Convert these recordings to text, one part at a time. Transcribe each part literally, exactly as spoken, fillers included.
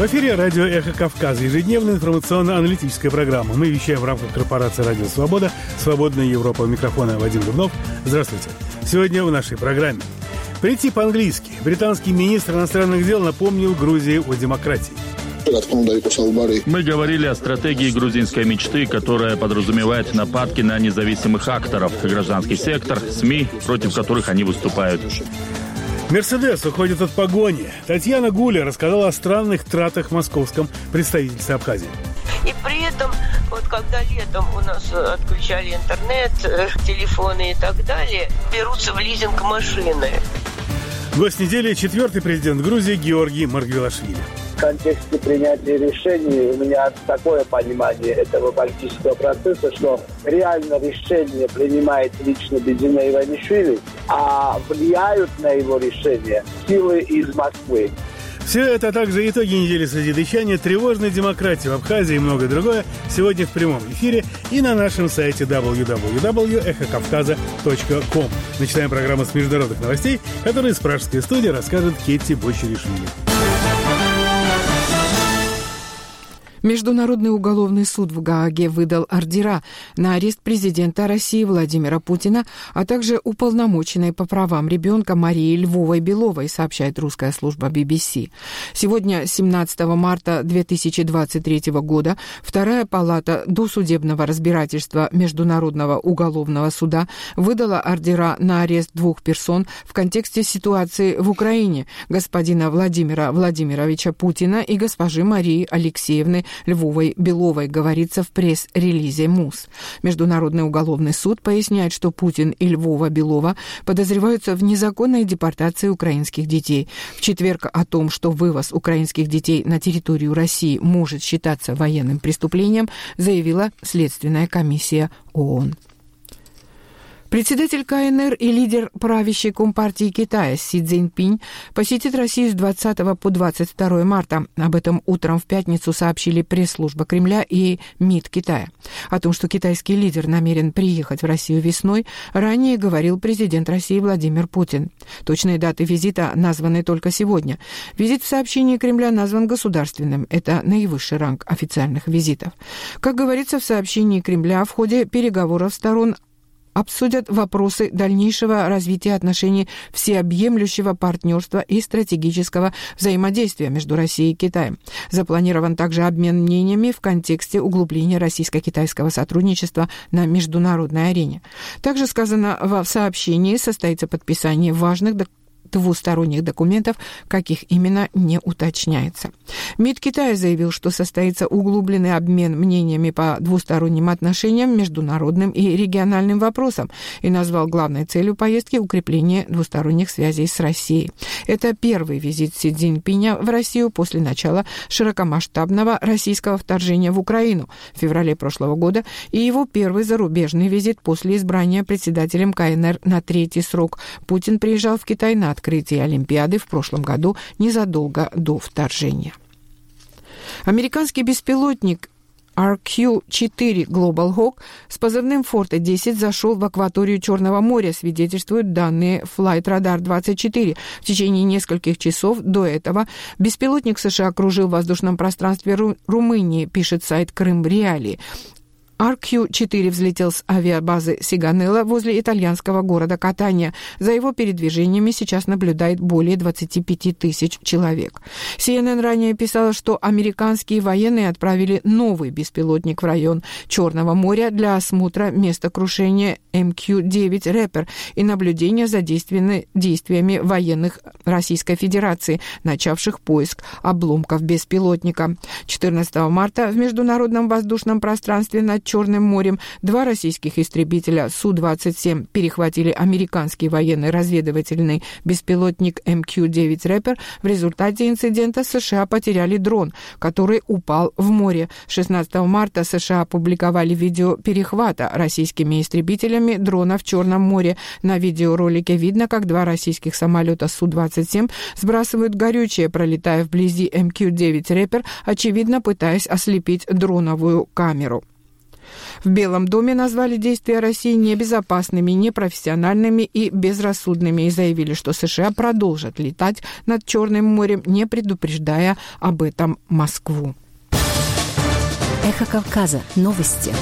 В эфире радио «Эхо Кавказа», ежедневная информационно-аналитическая программа. Мы вещаем в рамках корпорации «Радио Свобода», «Свободная Европа». У микрофона Вадим Дубнов. Здравствуйте. Сегодня в нашей программе. Прийти по-английски. Британский министр иностранных дел напомнил Грузии о демократии. Мы говорили о стратегии грузинской мечты, которая подразумевает нападки на независимых акторов, гражданский сектор, СМИ, против которых они выступают. «Мерседес» уходит от погони. Татьяна Гуля рассказала о странных тратах в московском представительстве Абхазии. И при этом, вот когда летом у нас отключали интернет, телефоны и так далее, берутся в лизинг машины. Гость недели — четвертый президент Грузии Георгий Маргвелашвили. В контексте принятия решений у меня такое понимание этого политического процесса, что реально решение принимает лично Бедзина Иванишвили, а влияют на его решение силы из Москвы. Все это, а также итоги недели созидания, тревожной демократии в Абхазии и многое другое сегодня в прямом эфире и на нашем сайте дабл ю дабл ю дабл ю точка эхо кавказа точка ком. Начинаем программу с международных новостей, которые из пражской студии расскажет Кетти Бочеришвили. Международный уголовный суд в Гааге выдал ордера на арест президента России Владимира Путина, а также уполномоченной по правам ребенка Марии Львовой-Беловой, сообщает русская служба би би си. Сегодня, семнадцатого марта две тысячи двадцать третьего года, Вторая палата досудебного разбирательства Международного уголовного суда выдала ордера на арест двух персон в контексте ситуации в Украине: господина Владимира Владимировича Путина и госпожи Марии Алексеевны Львовой-Беловой, говорится в пресс-релизе МУС. Международный уголовный суд поясняет, что Путин и Львова-Белова подозреваются в незаконной депортации украинских детей. В четверг о том, что вывоз украинских детей на территорию России может считаться военным преступлением, заявила Следственная комиссия ООН. Председатель ка эн эр и лидер правящей Компартии Китая Си Цзиньпинь посетит Россию с двадцатого по двадцать второе марта. Об этом утром в пятницу сообщили пресс-служба Кремля и МИД Китая. О том, что китайский лидер намерен приехать в Россию весной, ранее говорил президент России Владимир Путин. Точные даты визита названы только сегодня. Визит в сообщении Кремля назван государственным. Это наивысший ранг официальных визитов. Как говорится в сообщении Кремля, в ходе переговоров сторон обсудят вопросы дальнейшего развития отношений всеобъемлющего партнерства и стратегического взаимодействия между Россией и Китаем. Запланирован также обмен мнениями в контексте углубления российско-китайского сотрудничества на международной арене. Также сказано в сообщении, состоится подписание важных документов, двусторонних документов, каких именно не уточняется. МИД Китая заявил, что состоится углубленный обмен мнениями по двусторонним отношениям, международным и региональным вопросам и назвал главной целью поездки укрепление двусторонних связей с Россией. Это первый визит Си Цзиньпиня в Россию после начала широкомасштабного российского вторжения в Украину в феврале прошлого года и его первый зарубежный визит после избрания председателем ка эн эр на третий срок. Путин приезжал в Китай на открытие Олимпиады в прошлом году, незадолго до вторжения. Американский беспилотник ар кью четыре Global Hawk с позывным Форте десять зашел в акваторию Черного моря, свидетельствуют данные Flight Radar двадцать четыре. В течение нескольких часов до этого беспилотник США окружил в воздушном пространстве Ру- Румынии, пишет сайт Крым Реалии. ар кью четыре взлетел с авиабазы Сиганелла возле итальянского города Катания. За его передвижениями сейчас наблюдает более двадцать пять тысяч человек. си эн эн ранее писала, что американские военные отправили новый беспилотник в район Черного моря для осмотра места крушения эм кью девять Reaper и наблюдения за действиями, действиями военных Российской Федерации, начавших поиск обломков беспилотника. четырнадцатого марта в международном воздушном пространстве над Черным морем два российских истребителя Су двадцать семь перехватили американский военный разведывательный беспилотник эм кью девять Reaper. В результате инцидента США потеряли дрон, который упал в море. шестнадцатого марта США опубликовали видео перехвата российскими истребителями дрона в Черном море. На видеоролике видно, как два российских самолета Су двадцать семь сбрасывают горючее, пролетая вблизи эм кью девять Reaper, очевидно пытаясь ослепить дроновую камеру. В Белом доме назвали действия России небезопасными, непрофессиональными и безрассудными и заявили, что США продолжат летать над Черным морем, не предупреждая об этом Москву. Эхо Кавказа. Новости.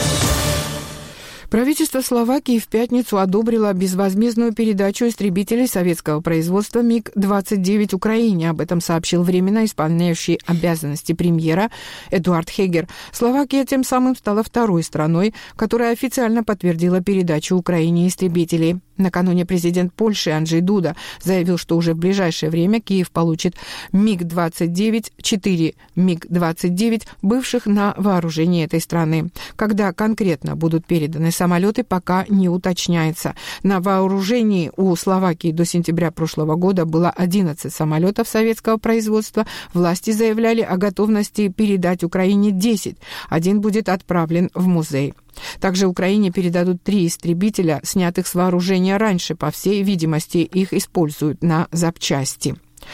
Правительство Словакии в пятницу одобрило безвозмездную передачу истребителей советского производства миг двадцать девять Украине. Об этом сообщил временно исполняющий обязанности премьера Эдуард Хегер. Словакия тем самым стала второй страной, которая официально подтвердила передачу Украине истребителей. Накануне президент Польши Анджей Дуда заявил, что уже в ближайшее время Киев получит миг двадцать девять, четыре миг двадцать девять, бывших на вооружении этой страны. Когда конкретно будут переданы самолеты, пока не уточняется. На вооружении у Словакии до сентября прошлого года было одиннадцать самолетов советского производства. Власти заявляли о готовности передать Украине десять. Один будет отправлен в музей. Также Украине передадут три истребителя, снятых с вооружения раньше. По всей видимости, их используют на запчасти.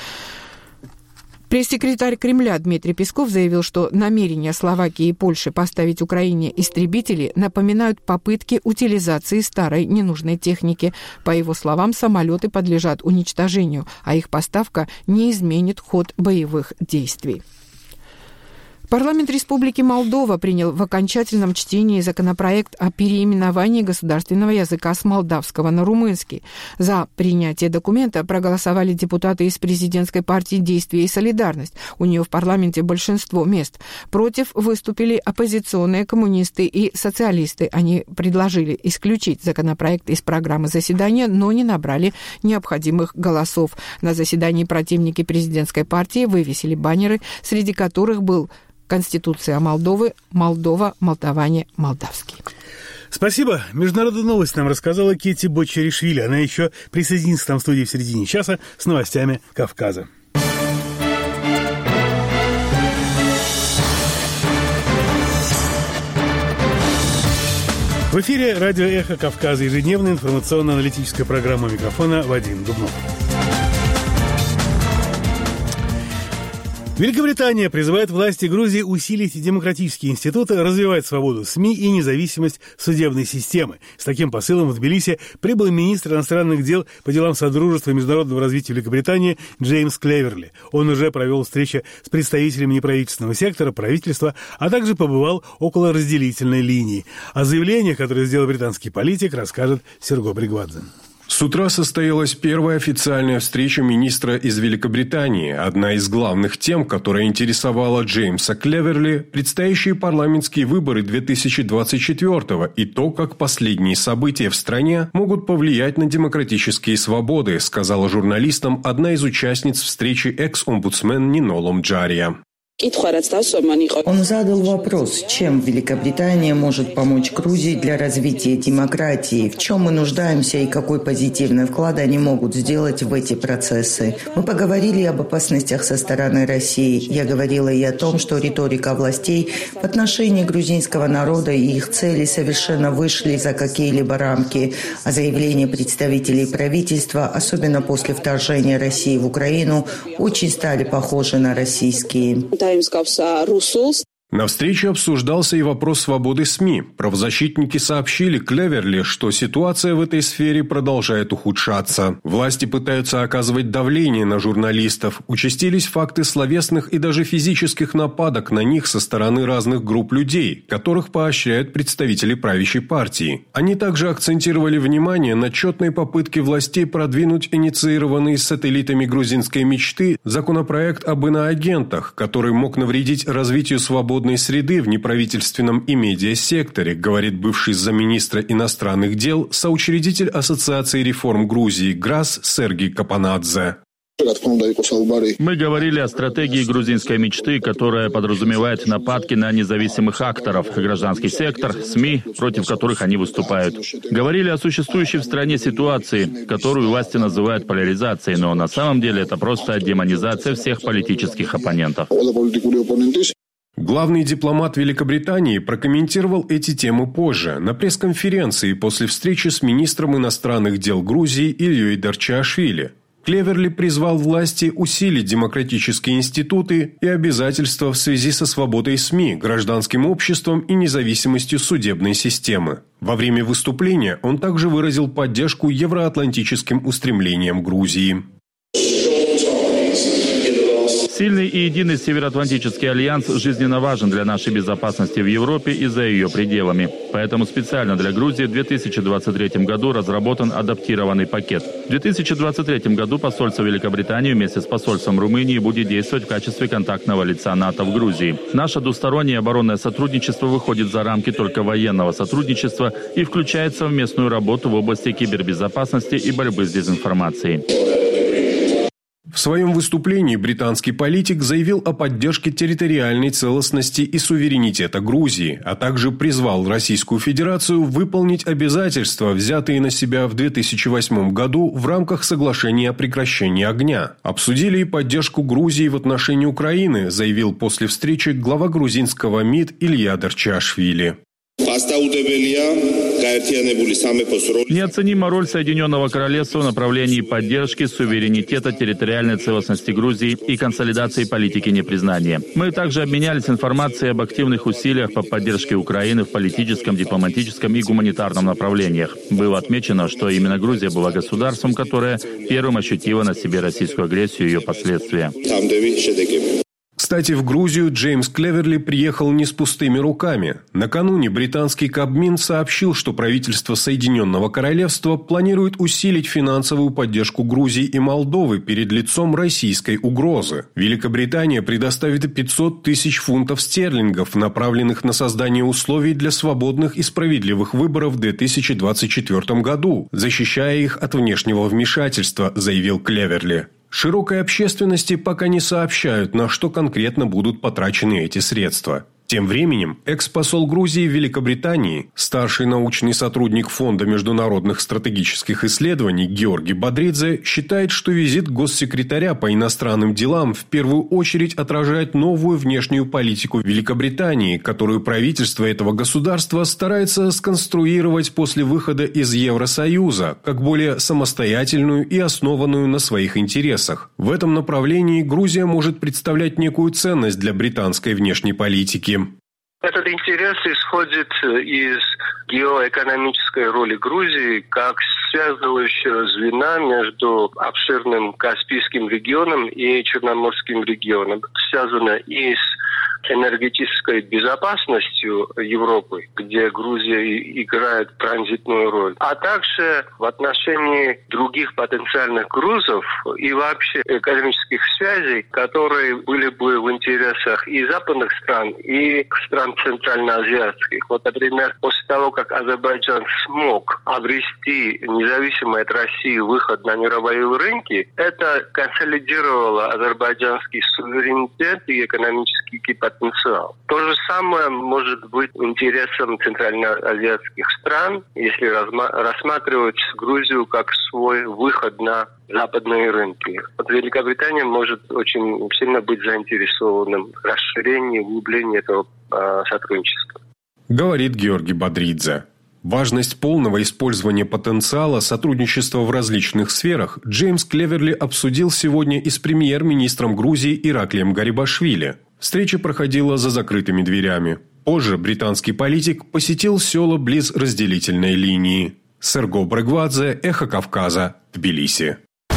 Пресс-секретарь Кремля Дмитрий Песков заявил, что намерения Словакии и Польши поставить Украине истребители напоминают попытки утилизации старой ненужной техники. По его словам, самолеты подлежат уничтожению, а их поставка не изменит ход боевых действий. Парламент Республики Молдова принял в окончательном чтении законопроект о переименовании государственного языка с молдавского на румынский. За принятие документа проголосовали депутаты из президентской партии «Действие и солидарность». У нее в парламенте большинство мест. Против выступили оппозиционные коммунисты и социалисты. Они предложили исключить законопроект из программы заседания, но не набрали необходимых голосов. На заседании противники президентской партии вывесили баннеры, среди которых был Конституция Молдовы, Молдова, молдаване, молдавский. Спасибо. Международные новости нам рассказала Кетти Бочаришвили. Она еще присоединится к нам в студии в середине часа с новостями Кавказа. В эфире радио «Эхо Кавказа», ежедневная информационно-аналитическая программа, микрофона Вадим Дубнов. Великобритания призывает власти Грузии усилить демократические институты, развивать свободу СМИ и независимость судебной системы. С таким посылом в Тбилиси прибыл министр иностранных дел по делам Содружества и международного развития Великобритании Джеймс Клеверли. Он уже провел встречи с представителями неправительственного сектора, правительства, а также побывал около разделительной линии. О заявлениях, которые сделал британский политик, расскажет Серго Бригвадзе. С утра состоялась первая официальная встреча министра из Великобритании. Одна из главных тем, которая интересовала Джеймса Клеверли, предстоящие парламентские выборы две тысячи двадцать четвёртого и то, как последние события в стране могут повлиять на демократические свободы, сказала журналистам одна из участниц встречи экс-омбудсмен Нинолом Джария. Он задал вопрос, чем Великобритания может помочь Грузии для развития демократии, в чем мы нуждаемся и какой позитивный вклад они могут сделать в эти процессы. Мы поговорили об опасностях со стороны России. Я говорила и о том, что риторика властей в отношении грузинского народа и их целей совершенно вышли за какие-либо рамки, а заявления представителей правительства, особенно после вторжения России в Украину, очень стали похожи на российские. На встрече обсуждался и вопрос свободы СМИ. Правозащитники сообщили Клеверли, что ситуация в этой сфере продолжает ухудшаться. Власти пытаются оказывать давление на журналистов. Участились факты словесных и даже физических нападок на них со стороны разных групп людей, которых поощряют представители правящей партии. Они также акцентировали внимание на тщетной попытке властей продвинуть инициированный сателлитами грузинской мечты законопроект об иноагентах, который мог навредить развитию свободы среды в неправительственном и медиасекторе, говорит бывший замминистра иностранных дел, соучредитель Ассоциации реформ Грузии ГРАС Сергей Капанадзе. Мы говорили о стратегии грузинской мечты, которая подразумевает нападки на независимых акторов, гражданский сектор, СМИ, против которых они выступают. Говорили о существующей в стране ситуации, которую власти называют поляризацией, но на самом деле это просто демонизация всех политических оппонентов. Главный дипломат Великобритании прокомментировал эти темы позже, на пресс-конференции после встречи с министром иностранных дел Грузии Ильей Дарчиашвили. Клеверли призвал власти усилить демократические институты и обязательства в связи со свободой СМИ, гражданским обществом и независимостью судебной системы. Во время выступления он также выразил поддержку евроатлантическим устремлениям Грузии. Сильный и единый Североатлантический альянс жизненно важен для нашей безопасности в Европе и за ее пределами. Поэтому специально для Грузии в две тысячи двадцать третьем году разработан адаптированный пакет. В две тысячи двадцать третьем году посольство Великобритании вместе с посольством Румынии будет действовать в качестве контактного лица НАТО в Грузии. Наше двустороннее оборонное сотрудничество выходит за рамки только военного сотрудничества и включает совместную работу в области кибербезопасности и борьбы с дезинформацией. В своем выступлении британский политик заявил о поддержке территориальной целостности и суверенитета Грузии, а также призвал Российскую Федерацию выполнить обязательства, взятые на себя в две тысячи восьмом году в рамках соглашения о прекращении огня. Обсудили и поддержку Грузии в отношении Украины, заявил после встречи глава грузинского МИД Илья Дарчиашвили. Неоценима роль Соединенного Королевства в направлении поддержки суверенитета, территориальной целостности Грузии и консолидации политики непризнания. Мы также обменялись информацией об активных усилиях по поддержке Украины в политическом, дипломатическом и гуманитарном направлениях. Было отмечено, что именно Грузия была государством, которое первым ощутило на себе российскую агрессию и ее последствия. Кстати, в Грузию Джеймс Клеверли приехал не с пустыми руками. Накануне британский Кабмин сообщил, что правительство Соединенного Королевства планирует усилить финансовую поддержку Грузии и Молдовы перед лицом российской угрозы. Великобритания предоставит пятьсот тысяч фунтов стерлингов, направленных на создание условий для свободных и справедливых выборов в две тысячи двадцать четвёртом году, защищая их от внешнего вмешательства, заявил Клеверли. Широкой общественности пока не сообщают, на что конкретно будут потрачены эти средства. Тем временем экс-посол Грузии в Великобритании, старший научный сотрудник Фонда международных стратегических исследований Георгий Бодридзе считает, что визит госсекретаря по иностранным делам в первую очередь отражает новую внешнюю политику Великобритании, которую правительство этого государства старается сконструировать после выхода из Евросоюза, как более самостоятельную и основанную на своих интересах. В этом направлении Грузия может представлять некую ценность для британской внешней политики. Этот интерес исходит из геоэкономической роли Грузии как связывающего звена между обширным Каспийским регионом и Черноморским регионом. Это связано и с энергетической безопасностью Европы, где Грузия играет транзитную роль, а также в отношении других потенциальных грузов и вообще экономических связей, которые были бы в интересах и западных стран, и стран центральноазиатских. Вот, например, после того, как Азербайджан смог обрести независимый от России выход на мировые рынки, это консолидировало азербайджанский суверенитет и экономический потенциал. То же самое может быть интересом центральноазиатских стран, если рассматривать Грузию как свой выход на западные рынки. Вот Великобритания может очень сильно быть заинтересованным в расширении, углублении этого э, сотрудничества. Говорит Георгий Бодридзе. Важность полного использования потенциала сотрудничества в различных сферах Джеймс Клеверли обсудил сегодня и с премьер-министром Грузии Ираклием Гарибашвили. Встреча проходила за закрытыми дверями. Позже британский политик посетил села близ разделительной линии. Серго Брэгвадзе, Эхо Кавказа, Тбилиси.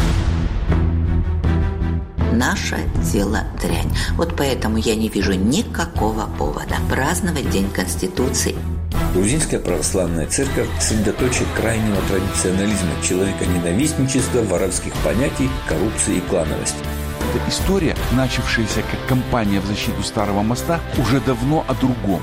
Наше дело дрянь. Вот поэтому я не вижу никакого повода праздновать День Конституции. Грузинская православная церковь – средоточие крайнего традиционализма, человеконенавистничества, воровских понятий, коррупции и клановости. Эта история, начавшаяся как кампания в защиту Старого моста, уже давно о другом.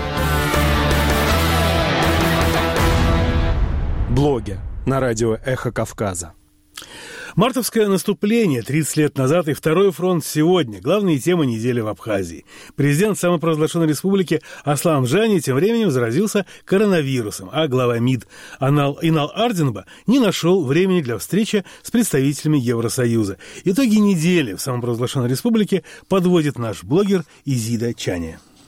Блоги на радио «Эхо Кавказа». Мартовское наступление тридцать лет назад и второй фронт сегодня. Главные темы недели в Абхазии. Президент самопровозглашенной республики Аслан Жани тем временем заразился коронавирусом, а глава МИД Анал, Инал Ардинба не нашел времени для встречи с представителями Евросоюза. Итоги недели в самопровозглашенной республике подводит наш блогер Изида Чаня.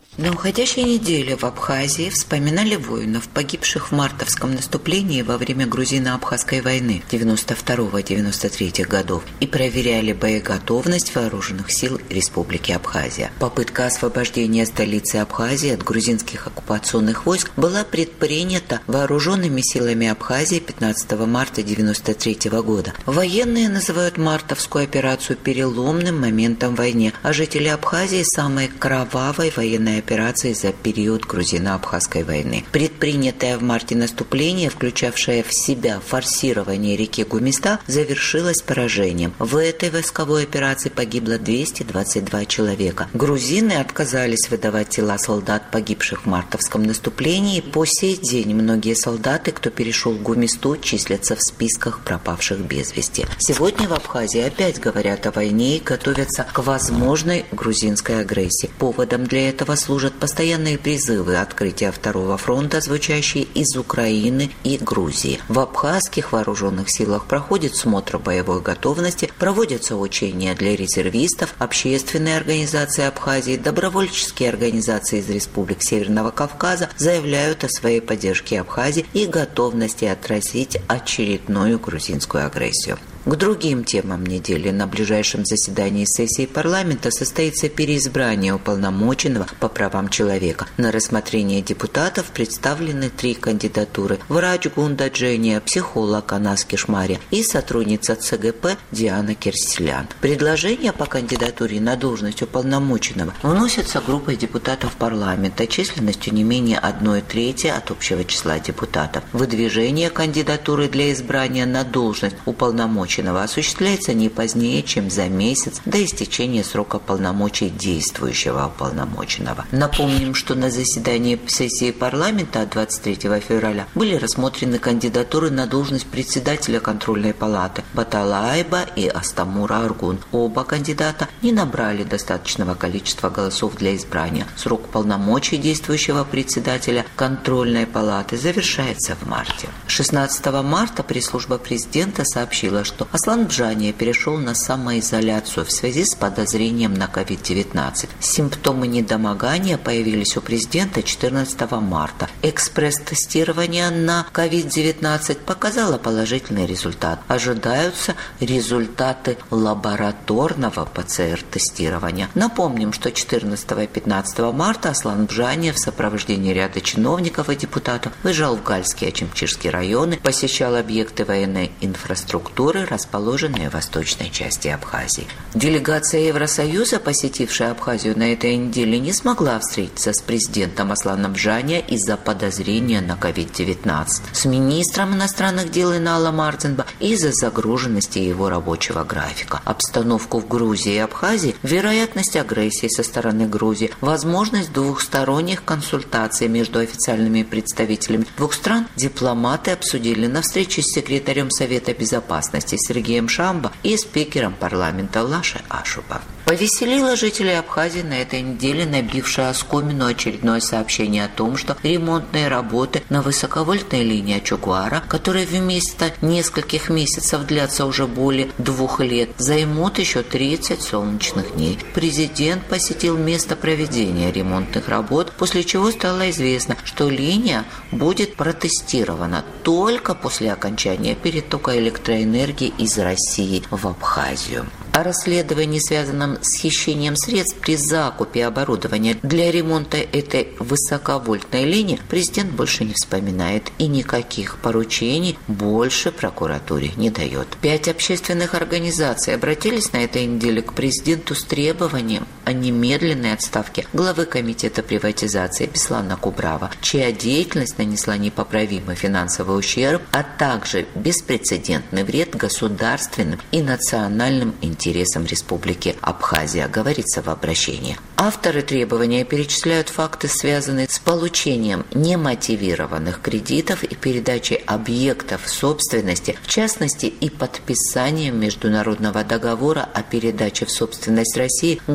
На уходящей неделе в Абхазии вспоминали воинов, погибших в мартовском наступлении во время грузино-абхазской войны девяносто второго — девяносто третьего годов и проверяли боеготовность вооруженных сил Республики Абхазия. Попытка освобождения столицы Абхазии от грузинских оккупационных войск была предпринята вооруженными силами Абхазии пятнадцатого марта девяносто третьего года. Военные называют мартовскую операцию переломным моментом в войне, а жители Абхазии – самой кровавой военной операцией операции за период грузино-абхазской войны. Предпринятое в марте наступление, включавшее в себя форсирование реки Гумиста, завершилось поражением. В этой войсковой операции погибло двести двадцать два человека. Грузины отказались выдавать тела солдат, погибших в мартовском наступлении, и по сей день многие солдаты, кто перешел Гумисту, числятся в списках пропавших без вести. Сегодня в Абхазии опять говорят о войне и готовятся к возможной грузинской агрессии. Поводом для этого служат постоянные призывы открытия второго фронта, звучащие из Украины и Грузии. В абхазских вооруженных силах проходит смотр боевой готовности, проводятся учения для резервистов, общественные организации Абхазии, добровольческие организации из республик Северного Кавказа заявляют о своей поддержке Абхазии и готовности отразить очередную грузинскую агрессию. К другим темам недели на ближайшем заседании сессии парламента состоится переизбрание уполномоченного по правам человека. На рассмотрение депутатов представлены три кандидатуры: врач Гунда Джения, психолог Анас Кишмари и сотрудница ЦГП Диана Кирселян. Предложения по кандидатуре на должность уполномоченного вносятся группой депутатов парламента численностью не менее одной трети от общего числа депутатов. Выдвижение кандидатуры для избрания на должность уполномоченного осуществляется не позднее, чем за месяц до истечения срока полномочий действующего уполномоченного. Напомним, что на заседании сессии парламента от двадцать третьего февраля были рассмотрены кандидатуры на должность председателя контрольной палаты Батала Айба и Астамура Аргун. Оба кандидата не набрали достаточного количества голосов для избрания. Срок полномочий действующего председателя контрольной палаты завершается в марте. шестнадцатого марта пресс-служба президента сообщила, что Аслан Бжания перешел на самоизоляцию в связи с подозрением на ковид девятнадцать. Симптомы недомогания появились у президента четырнадцатого марта. Экспресс-тестирование на ковид девятнадцать показало положительный результат. Ожидаются результаты лабораторного ПЦР-тестирования. Напомним, что четырнадцатого и пятнадцатого марта Аслан Бжания в сопровождении ряда чиновников и депутатов выезжал в Гальский и Ачимчирский районы, посещал объекты военной инфраструктуры, расположенные в восточной части Абхазии. Делегация Евросоюза, посетившая Абхазию на этой неделе, не смогла встретиться с президентом Асланом Бжания из-за подозрения на ковид девятнадцать, с министром иностранных дел Иналом Ардзенбо из-за загруженности его рабочего графика. Обстановку в Грузии и Абхазии, вероятность агрессии со стороны Грузии, возможность двухсторонних консультаций между официальными представителями двух стран дипломаты обсудили на встрече с секретарем Совета безопасности Сергеем Шамбо и спикером парламента Лашей Ашуба. Повеселило жителей Абхазии на этой неделе набившее оскомину очередное сообщение о том, что ремонтные работы на высоковольтной линии Ачугуара, которые вместо нескольких месяцев длятся уже более двух лет, займут еще тридцать солнечных дней. Президент посетил место проведения ремонтных работ, после чего стало известно, что линия будет протестирована только после окончания перетока электроэнергии из России в Абхазию. О расследовании, связанном с хищением средств при закупе оборудования для ремонта этой высоковольтной линии, президент больше не вспоминает и никаких поручений больше прокуратуре не дает. Пять общественных организаций обратились на этой неделе к президенту с требованием о немедленной отставке главы комитета приватизации Беслана Кубрава, чья деятельность нанесла непоправимый финансовый ущерб, а также беспрецедентный вред государственным и национальным интересам интересам Республики Абхазия, говорится в обращении. Авторы требования перечисляют факты, связанные с получением немотивированных кредитов и передачей объектов собственности, в частности и подписанием международного договора о передаче в собственность России государственных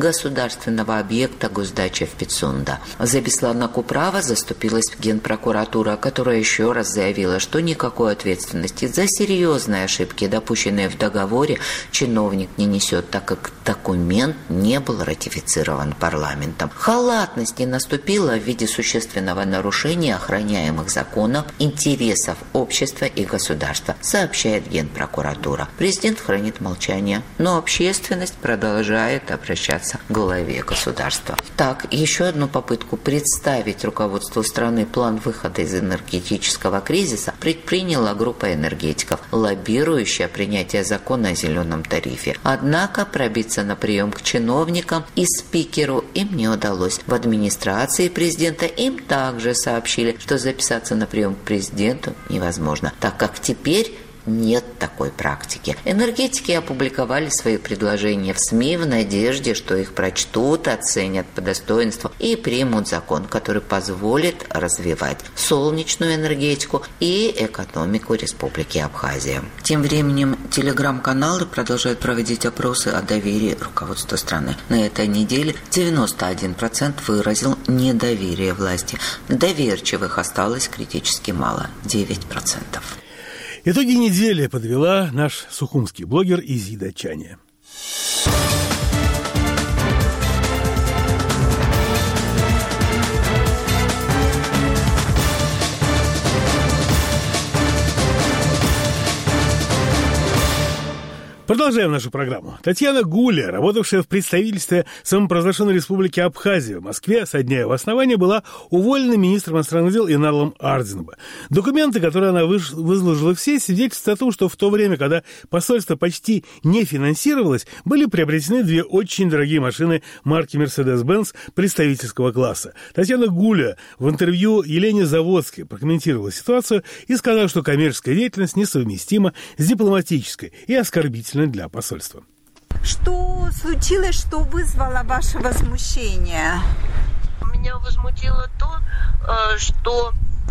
государственного объекта госдача в Пицунда. За Беслана Куправа заступилась Генпрокуратура, которая еще раз заявила, что никакой ответственности за серьезные ошибки, допущенные в договоре, чиновник не несет, так как документ не был ратифицирован парламентом. Халатность не наступила в виде существенного нарушения охраняемых законов, интересов общества и государства, сообщает Генпрокуратура. Президент хранит молчание, но общественность продолжает обращаться к главе государства. Так, еще одну попытку представить руководству страны план выхода из энергетического кризиса предприняла группа энергетиков, лоббирующая принятие закона о зеленом тарифе. Однако пробиться на прием к чиновникам и спикеру им не удалось. В администрации президента им также сообщили, что записаться на прием к президенту невозможно, так как теперь нет такой практики. Энергетики опубликовали свои предложения в СМИ в надежде, что их прочтут, оценят по достоинству и примут закон, который позволит развивать солнечную энергетику и экономику Республики Абхазия. Тем временем телеграм-каналы продолжают проводить опросы о доверии руководства страны. На этой неделе девяносто один процент выразил недоверие власти. Доверчивых осталось критически мало – девять процентов. Итоги недели подвела наш сухумский блогер Изида Чаня. Продолжаем нашу программу. Татьяна Гуля, работавшая в представительстве самопровозглашенной республики Абхазия в Москве со дня его основания, была уволена министром иностранных дел Инарлом Ардзинба. Документы, которые она выложила в сеть, свидетельствуют о том, что в то время, когда посольство почти не финансировалось, были приобретены две очень дорогие машины марки Mercedes-Benz представительского класса. Татьяна Гуля в интервью Елене Заводской прокомментировала ситуацию и сказала, что коммерческая деятельность несовместима с дипломатической и оскорбительной для посольства. Что случилось, что вызвало ваше возмущение? Меня возмутило то, что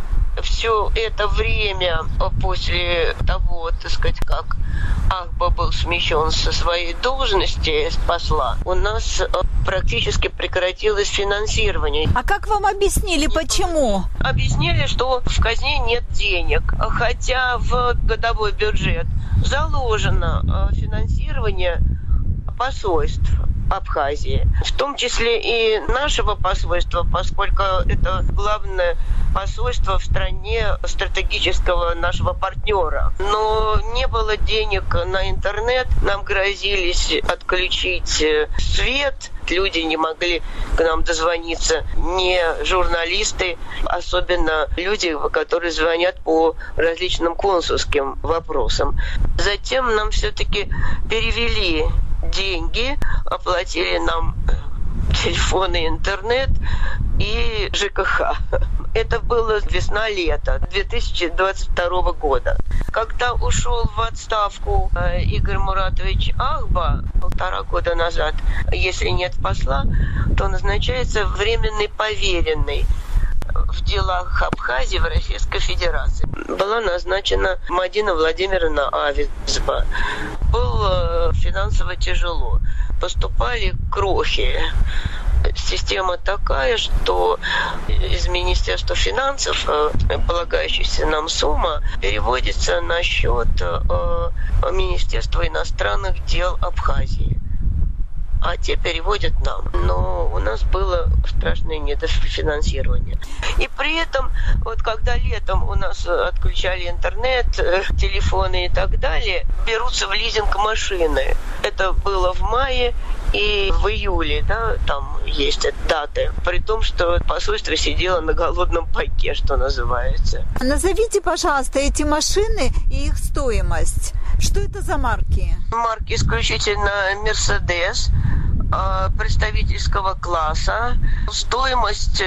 все это время после того, так сказать, как Ахба был смещен со своей должности посла, у нас практически прекратилось финансирование. А как вам объяснили, почему? Объяснили, что в казне нет денег, хотя в годовой бюджет заложено финансирование посольств Абхазии, в том числе и нашего посольства, поскольку это главное посольство в стране стратегического нашего партнера. Но не было денег на интернет, нам грозились отключить свет, люди не могли к нам дозвониться, не журналисты, особенно люди, которые звонят по различным консульским вопросам. Затем нам все-таки перевели деньги, оплатили нам телефон и интернет и ЖКХ. Это было весна-лето две тысячи двадцать второго года. Когда ушел в отставку Игорь Муратович Ахба полтора года назад, если нет посла, то назначается временный поверенный в делах Абхазии в Российской Федерации. Была назначена Мадина Владимировна Авицба. Было финансово тяжело. Поступали крохи. Система такая, что из Министерства финансов полагающаяся нам сумма переводится на счет Министерства иностранных дел Абхазии. А те переводят нам. Но у нас было страшное недофинансирование. И при этом, вот когда летом у нас отключали интернет, телефоны и так далее, берутся в лизинг машины. Это было в мае и в июле, да, там есть даты. При том, что посольство сидело на голодном пайке, что называется. Назовите, пожалуйста, эти машины и их стоимость. Что это за марки? Марки исключительно Mercedes представительского класса. Стоимость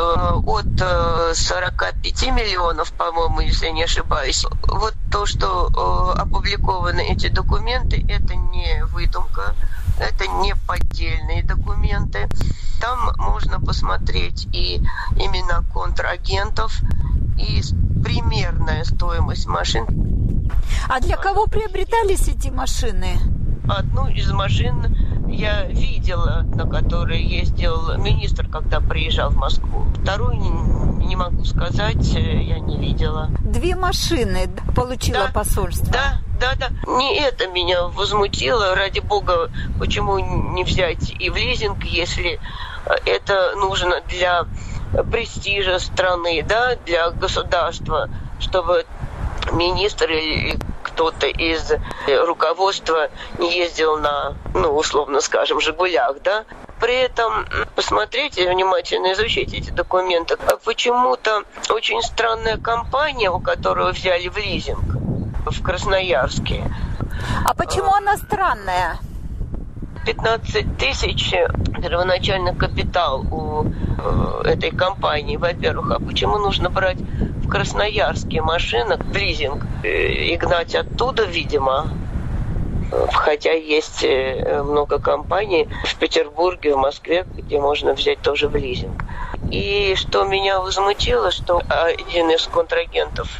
от сорок пять миллионов, по-моему, если не ошибаюсь. Вот то, что опубликованы эти документы, это не выдумка, это не поддельные документы. Там можно посмотреть и имена контрагентов, и примерная стоимость машин. А для кого приобретались эти машины? Одну из машин я видела, на которой ездил министр, когда приезжал в Москву. Вторую не, не могу сказать, я не видела. Две машины получило да, посольство? Да, да, да. Не это меня возмутило. Ради бога, почему не взять и в лизинг, если это нужно для престижа страны, да, для государства, чтобы министр или кто-то из руководства не ездил на, ну, условно скажем, «Жигулях», да. При этом посмотрите, внимательно изучите эти документы. Почему-то очень странная компания, у которой взяли в лизинг в Красноярске. А почему она странная? пятнадцать тысяч первоначальный капитал у э, этой компании, во-первых. А почему нужно брать в Красноярске машинок в лизинг и гнать оттуда, видимо? Хотя есть много компаний в Петербурге, в Москве, где можно взять тоже в лизинг. И что меня возмутило, что один из контрагентов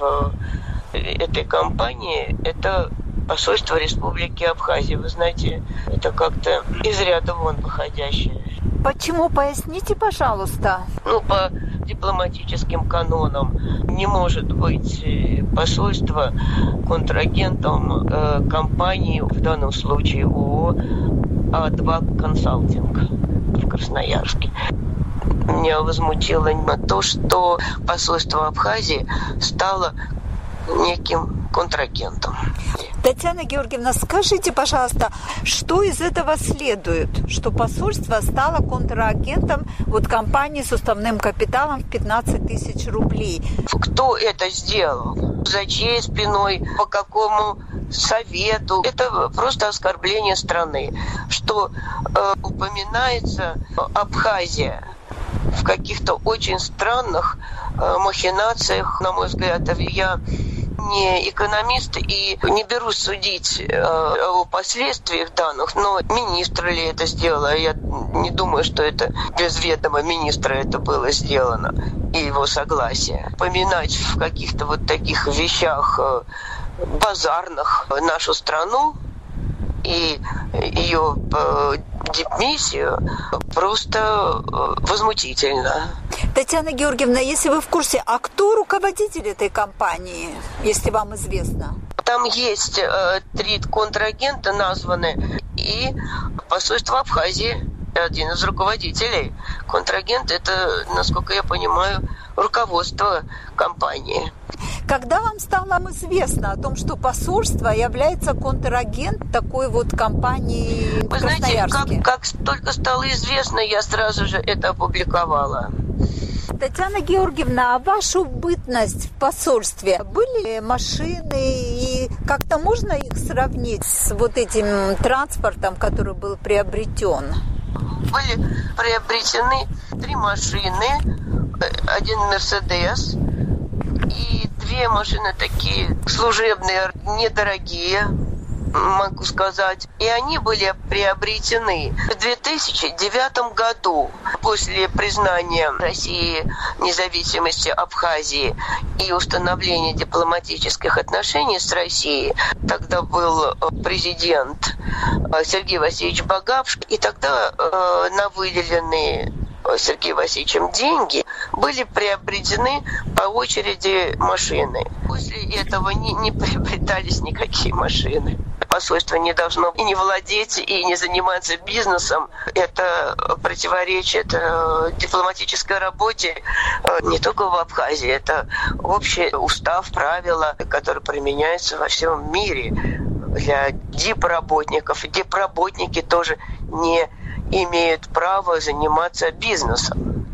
этой компании – это посольство Республики Абхазия. Вы знаете, это как-то из ряда вон выходящее. Почему? Поясните, пожалуйста. Ну, по дипломатическим канонам не может быть посольство контрагентом э, компании, в данном случае ООО А два консалтинг в Красноярске. Меня возмутило то, что посольство Абхазии стало неким контрагентом. Татьяна Георгиевна, скажите, пожалуйста, что из этого следует? Что посольство стало контрагентом вот компании с уставным капиталом в пятнадцать тысяч рублей? Кто это сделал? За чьей спиной? По какому совету? Это просто оскорбление страны. Что э, упоминается Абхазия в каких-то очень странных э, махинациях, на мой взгляд. Я не экономист и не берусь судить э, о последствиях данных, но министр ли это сделал? Я не думаю, что это без ведома министра это было сделано и его согласия. Поминать в каких-то вот таких вещах э, базарных нашу страну и ее э, дипмиссию просто э, возмутительно. Татьяна Георгиевна, если вы в курсе, а кто руководитель этой компании, если вам известно? Там есть э, три контрагента названы и посольство Абхазии, один из руководителей. Контрагент – это, насколько я понимаю, руководство компании. Когда вам стало известно о том, что посольство является контрагент такой вот компании в Красноярске? Вы знаете, как, как только стало известно, я сразу же это опубликовала. Татьяна Георгиевна, а вашу бытность в посольстве были машины, и как-то можно их сравнить с вот этим транспортом, который был приобретен? Были приобретены три машины, один Мерседес и две машины такие служебные, недорогие, могу сказать. И они были приобретены в две тысячи девятом году после признания России независимости Абхазии и установления дипломатических отношений с Россией. Тогда был президент Сергей Васильевич Багапш, и тогда э, на выделенные Сергеем Васильевичем деньги были приобретены по очереди машины. После этого не, не приобретались никакие машины. Посольство не должно и не владеть, и не заниматься бизнесом. Это противоречит э, дипломатической работе э, не только в Абхазии. Это общий устав, правила, которые применяются во всем мире для дипработников. Дипработники тоже не имеют право заниматься бизнесом.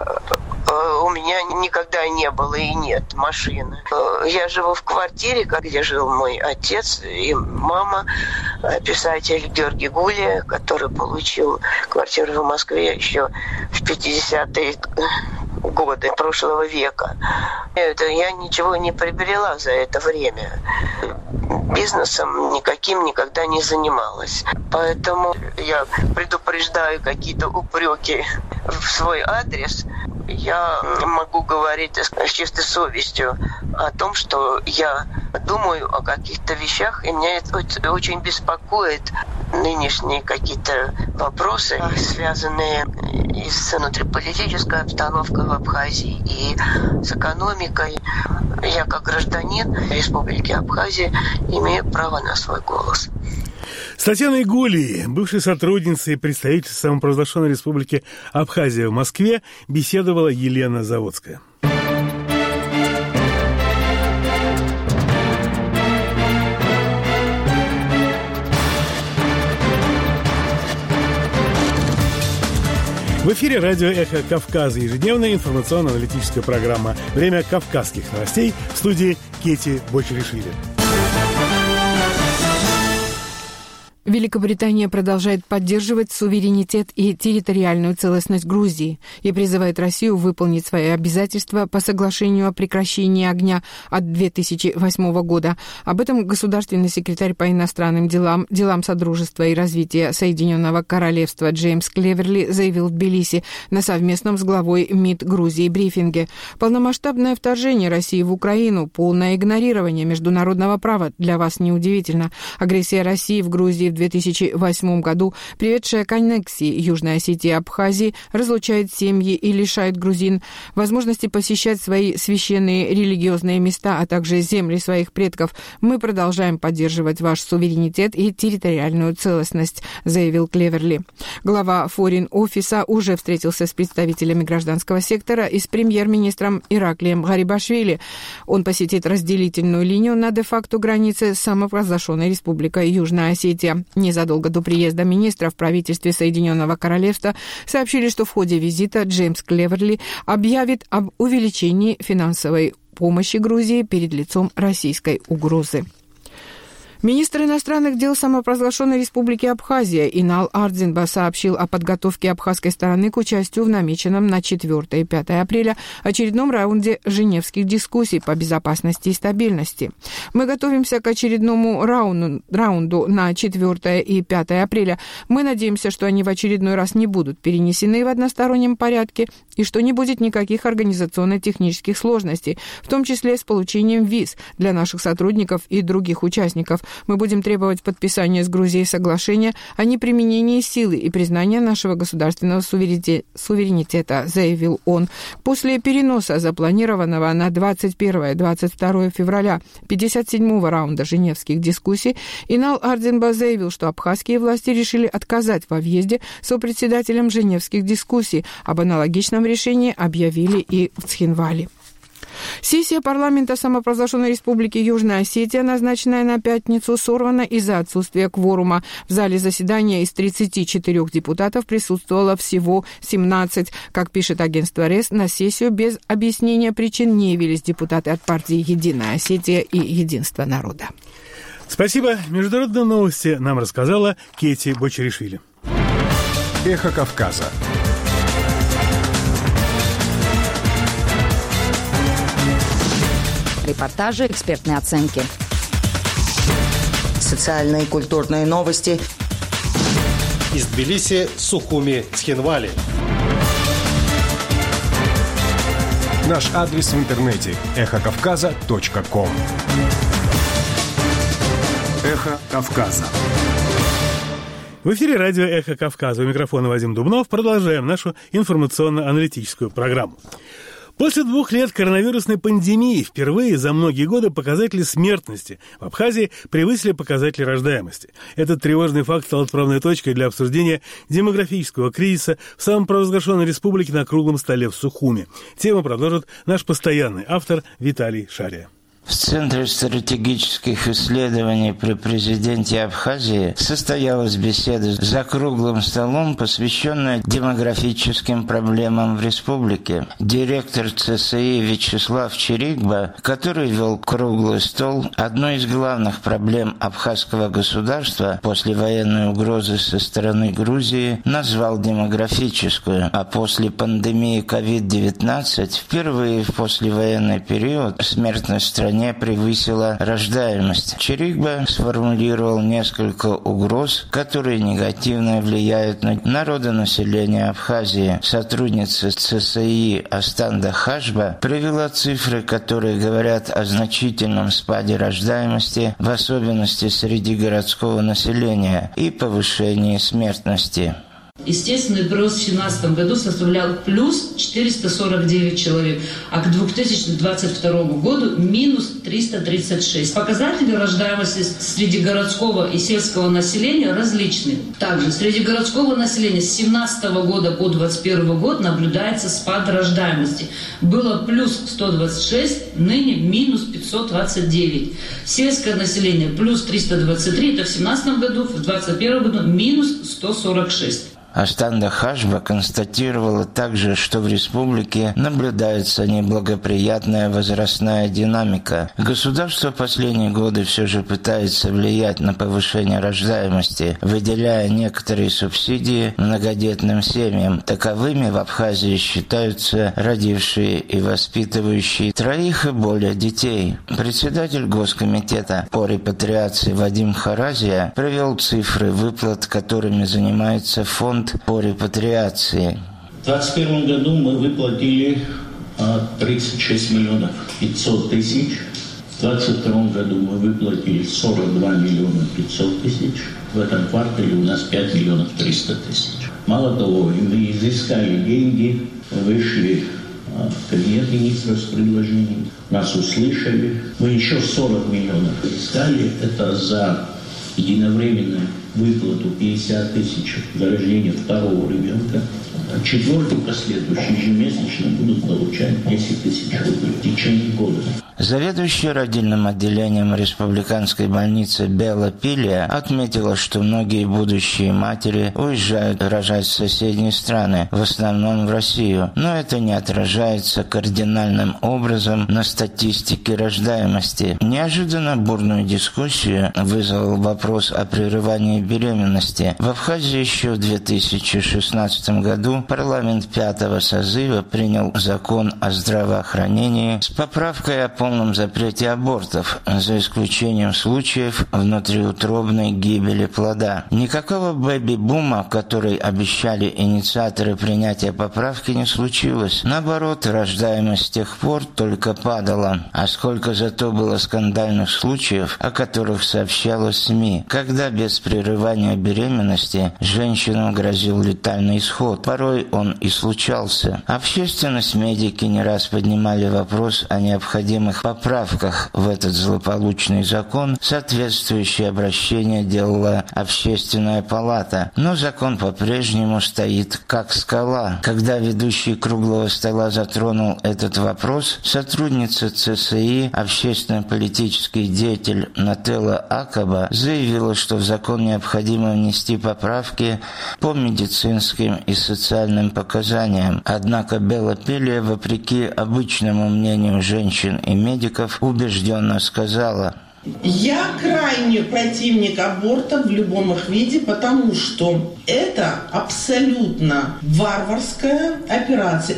У меня никогда не было и нет машины. Я живу в квартире, где жил мой отец и мама, писатель Георгий Гулия, который получил квартиру в Москве еще в пятидесятые годы прошлого века. Это я ничего не приобрела за это время. Бизнесом никаким никогда не занималась. Поэтому я предупреждаю какие-то упреки в свой адрес. Я могу говорить с чистой совестью, о том, что я думаю о каких-то вещах, и меня это очень беспокоит нынешние какие-то вопросы, связанные и с внутриполитической обстановкой в Абхазии, и с экономикой. Я, как гражданин Республики Абхазия, имею право на свой голос. С Татьяной Гулией, бывшей сотрудницей представительства самопровозглашенной Республики Абхазия в Москве, беседовала Елена Заводская. В эфире радио «Эхо Кавказа», ежедневная информационно-аналитическая программа «Время кавказских новостей», в студии Кети Бочеришвили. Великобритания продолжает поддерживать суверенитет и территориальную целостность Грузии и призывает Россию выполнить свои обязательства по соглашению о прекращении огня от две тысячи восьмого года. Об этом государственный секретарь по иностранным делам, делам Содружества и развития Соединенного Королевства Джеймс Клеверли заявил в Тбилиси на совместном с главой МИД Грузии брифинге. Полномасштабное вторжение России в Украину, полное игнорирование международного права для вас неудивительно. Агрессия России в Грузии в две тысячи восьмом году, приведшая к аннексии Южной Осетии и Абхазии, разлучает семьи и лишает грузин возможности посещать свои священные религиозные места, а также земли своих предков. Мы продолжаем поддерживать ваш суверенитет и территориальную целостность, заявил Клеверли. Глава Foreign Office уже встретился с представителями гражданского сектора и с премьер-министром Ираклием Гарибашвили. Он посетит разделительную линию на де-факто границе с самопровозглашенной Республикой Южная Осетия. Незадолго до приезда министра в правительстве Соединенного Королевства сообщили, что в ходе визита Джеймс Клеверли объявит об увеличении финансовой помощи Грузии перед лицом российской угрозы. Министр иностранных дел самопровозглашенной Республики Абхазия Инал Ардзинба сообщил о подготовке абхазской стороны к участию в намеченном на четвёртое и пятое апреля очередном раунде женевских дискуссий по безопасности и стабильности. Мы готовимся к очередному раунду, раунду на четвёртое и пятое апреля. Мы надеемся, что они в очередной раз не будут перенесены в одностороннем порядке и что не будет никаких организационно-технических сложностей, в том числе с получением виз для наших сотрудников и других участников. Мы будем требовать подписания с Грузией соглашения о неприменении силы и признания нашего государственного суверенитета, заявил он. После переноса запланированного на двадцать первое — двадцать второе февраля пятьдесят седьмого раунда женевских дискуссий Инал Ардзинба заявил, что абхазские власти решили отказать во въезде сопредседателям женевских дискуссий. Об аналогичном решении объявили и в Цхинвале. Сессия парламента самопровозглашенной Республики Южная Осетия, назначенная на пятницу, сорвана из-за отсутствия кворума. В зале заседания из тридцати четырёх депутатов присутствовало всего семнадцать. Как пишет агентство РЕС, на сессию без объяснения причин не явились депутаты от партии «Единая Осетия» и «Единство народа». Спасибо. Международные новости нам рассказала Кети Бочеришвили. Эхо Кавказа. Репортажи, экспертные оценки. Социальные и культурные новости. Из Тбилиси, Сухуми, Цхинвали. Наш адрес в интернете – эхо кавказа точка ком. Эхо Кавказа. В эфире радио «Эхо Кавказа». У микрофона Вадим Дубнов. Продолжаем нашу информационно-аналитическую программу. После двух лет коронавирусной пандемии впервые за многие годы показатели смертности в Абхазии превысили показатели рождаемости. Этот тревожный факт стал отправной точкой для обсуждения демографического кризиса в самопровозглашенной республике на круглом столе в Сухуми. Тему продолжит наш постоянный автор Виталий Шария. В Центре стратегических исследований при президенте Абхазии состоялась беседа за круглым столом, посвященная демографическим проблемам в республике. Директор ЦСИ Вячеслав Чирикба, который вел круглый стол, одной из главных проблем абхазского государства после военной угрозы со стороны Грузии назвал демографическую, а после пандемии ковид девятнадцать впервые в послевоенный период смертность в стране стране превысила рождаемость. Чирикба сформулировал несколько угроз, которые негативно влияют на народонаселение Абхазии. Сотрудница ЦСИ Астанда Хашба привела цифры, которые говорят о значительном спаде рождаемости, в особенности среди городского населения, и повышении смертности. Естественный прирост в две тысячи семнадцатом году составлял плюс четыреста сорок девять человек, а к две тысячи двадцать второму году минус триста тридцать шесть. Показатели рождаемости среди городского и сельского населения различны. Также среди городского населения с две тысячи семнадцатого года по две тысячи двадцать первый год наблюдается спад рождаемости. Было плюс сто двадцать шесть, ныне минус пятьсот двадцать девять. Сельское население плюс триста двадцать три, это в две тысячи семнадцатом году, в две тысячи двадцать первом году минус сто сорок шесть. Астанда Хашба констатировала также, что в республике наблюдается неблагоприятная возрастная динамика. Государство в последние годы все же пытается влиять на повышение рождаемости, выделяя некоторые субсидии многодетным семьям. Таковыми в Абхазии считаются родившие и воспитывающие троих и более детей. Председатель Госкомитета по репатриации Вадим Харазия привел цифры выплат, которыми занимается фонд по репатриации. В двадцать первом году мы выплатили тридцать шесть миллионов пятьсот тысяч. В двадцать втором году мы выплатили сорок два миллиона пятьсот тысяч. В этом квартале у нас пять миллионов триста тысяч. Мало того, мы изыскали деньги, вышли в кабинет министра с предложением, нас услышали. Мы еще сорок миллионов искали. Это за единовременную выплату пятьдесят тысяч за рождение второго ребенка. Четвертый последующий ежемесячно будут получать десять тысяч рублей в течение года. Заведующая родильным отделением республиканской больницы Бела Пилия отметила, что многие будущие матери уезжают рожать в соседние страны, в основном в Россию, но это не отражается кардинальным образом на статистике рождаемости. Неожиданно бурную дискуссию вызвал вопрос о прерывании беременности. В Абхазии еще в две тысячи шестнадцатом году парламент пятого созыва принял закон о здравоохранении с поправкой о полном запрете абортов, за исключением случаев внутриутробной гибели плода. Никакого бэби-бума, который обещали инициаторы принятия поправки, не случилось. Наоборот, рождаемость с тех пор только падала. А сколько зато было скандальных случаев, о которых сообщалось в СМИ, когда без прерывания беременности женщинам грозил летальный исход. Порой он и случался. Общественность, медики не раз поднимали вопрос о необходимых поправках в этот злополучный закон. Соответствующее обращение делала Общественная палата. Но закон по-прежнему стоит как скала. Когда ведущий круглого стола затронул этот вопрос, сотрудница ЦСИ, общественно-политический деятель Нателла Акаба, заявила, что в закон необходимо внести поправки по медицинским и социальным показаниям. Однако Бела Пилия, вопреки обычному мнению женщин и медиков, убежденно сказала: «Я крайне противник аборта в любом их виде, потому что это абсолютно варварская операция».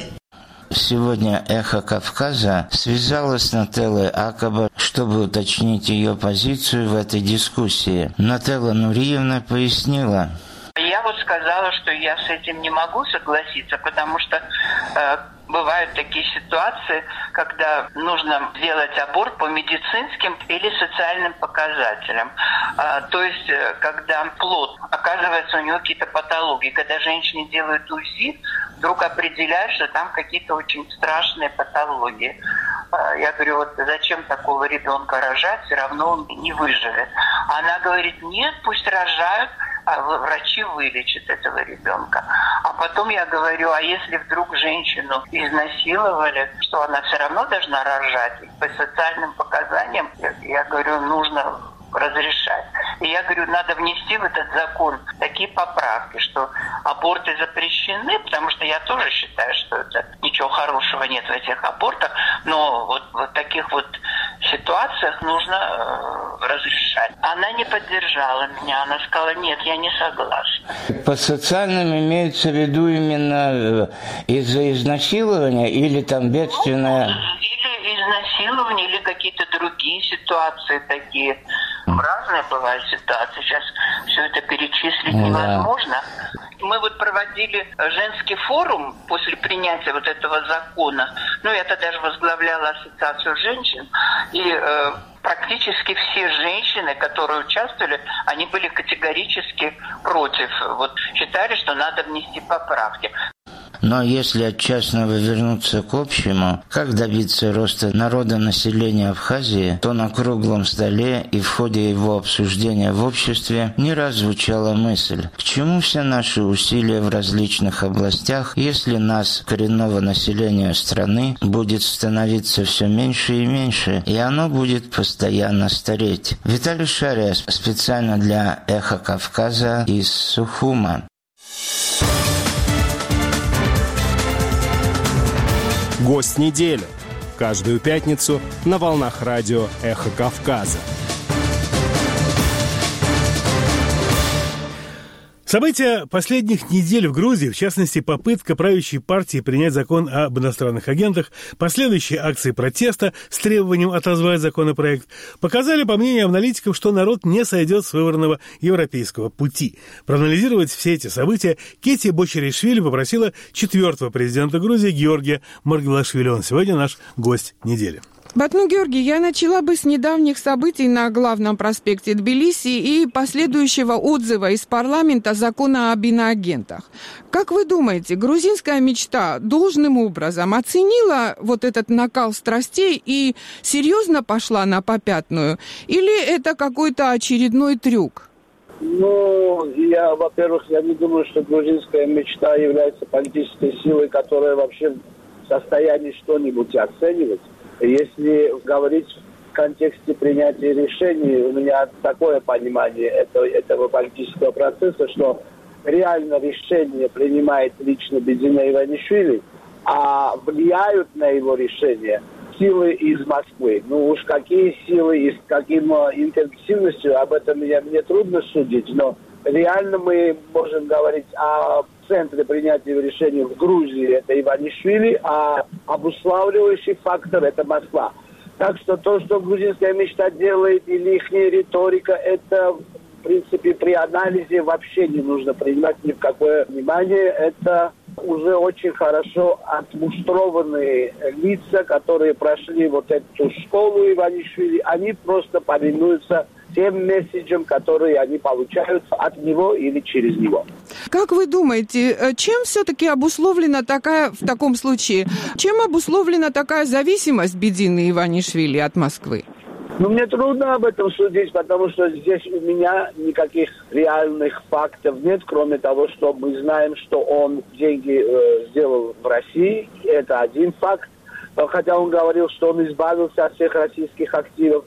Сегодня «Эхо Кавказа» связалась с Нателлой Акаба, чтобы уточнить ее позицию в этой дискуссии. Нателла Нуриевна пояснила: Я вот сказала, что я с этим не могу согласиться, потому что э, бывают такие ситуации, когда нужно сделать аборт по медицинским или социальным показателям. А, то есть, когда плод, оказывается, у него какие-то патологии. Когда женщине делают УЗИ, вдруг определяют, что там какие-то очень страшные патологии. А, я говорю, вот зачем такого ребенка рожать, все равно он не выживет. Она говорит, нет, пусть рожают, а врачи вылечат этого ребенка. А потом я говорю, а если вдруг женщину изнасиловали, что она все равно должна рожать? И по социальным показаниям, я, я говорю, нужно разрешать. И я говорю, надо внести в этот закон такие поправки, что аборты запрещены, потому что я тоже считаю, что это ничего хорошего нет в этих абортах, но вот в вот таких вот ситуациях нужно э, разрешать. Она не поддержала меня, она сказала, нет, я не согласна. По социальным имеется в виду именно из-за изнасилования или там бедственное... Ну, или, изнасилования или какие-то другие ситуации такие. Разные бывают ситуации. Сейчас все это перечислить невозможно. Мы вот проводили женский форум после принятия вот этого закона. Ну, я тогда даже возглавляла ассоциацию женщин. И э, практически все женщины, которые участвовали, они были категорически против. Вот считали, что надо внести поправки. Но если от частного вернуться к общему, как добиться роста народонаселения Абхазии, то на круглом столе и в ходе его обсуждения в обществе не раз звучала мысль, к чему все наши усилия в различных областях, если нас, коренного населения страны, будет становиться все меньше и меньше, и оно будет постоянно стареть. Виталий Шария специально для «Эхо Кавказа» из Сухума. Гость недели. Каждую пятницу на волнах радио «Эхо Кавказа». События последних недель в Грузии, в частности, попытка правящей партии принять закон об иностранных агентах, последующие акции протеста с требованием отозвать законопроект, показали, по мнению аналитиков, что народ не сойдет с выбранного европейского пути. Проанализировать все эти события Кети Бочаришвили попросила четвертого президента Грузии Георгия Маргвелашвили. Он сегодня наш гость недели. Батну Георгий, я начала бы с недавних событий на главном проспекте Тбилиси и последующего отзыва из парламента закона об иноагентах. Как вы думаете, грузинская мечта должным образом оценила вот этот накал страстей и серьезно пошла на попятную? Или это какой-то очередной трюк? Ну, я, во-первых, я не думаю, что грузинская мечта является политической силой, которая вообще в состоянии что-нибудь оценивать. Если говорить в контексте принятия решений, у меня такое понимание этого, этого политического процесса, что реально решение принимает лично Бедзина Иванишвили, а влияют на его решение силы из Москвы. Ну уж какие силы и с каким интенсивностью, об этом мне, мне трудно судить, но реально мы можем говорить о центре принятия решений в Грузии, это Иванишвили, а обуславливающий фактор – это Москва. Так что то, что грузинская мечта делает, или их риторика, это, в принципе, при анализе вообще не нужно принимать ни в какое внимание. Это уже очень хорошо отмуштрованные лица, которые прошли вот эту школу Иванишвили, они просто повинуются тем месседжем, которые они получают от него или через него. Как вы думаете, чем все-таки обусловлена такая, в таком случае, чем обусловлена такая зависимость Бедзины Иванишвили от Москвы? Ну, мне трудно об этом судить, потому что здесь у меня никаких реальных фактов нет, кроме того, что мы знаем, что он деньги э, сделал в России. Это один факт. Хотя он говорил, что он избавился от всех российских активов.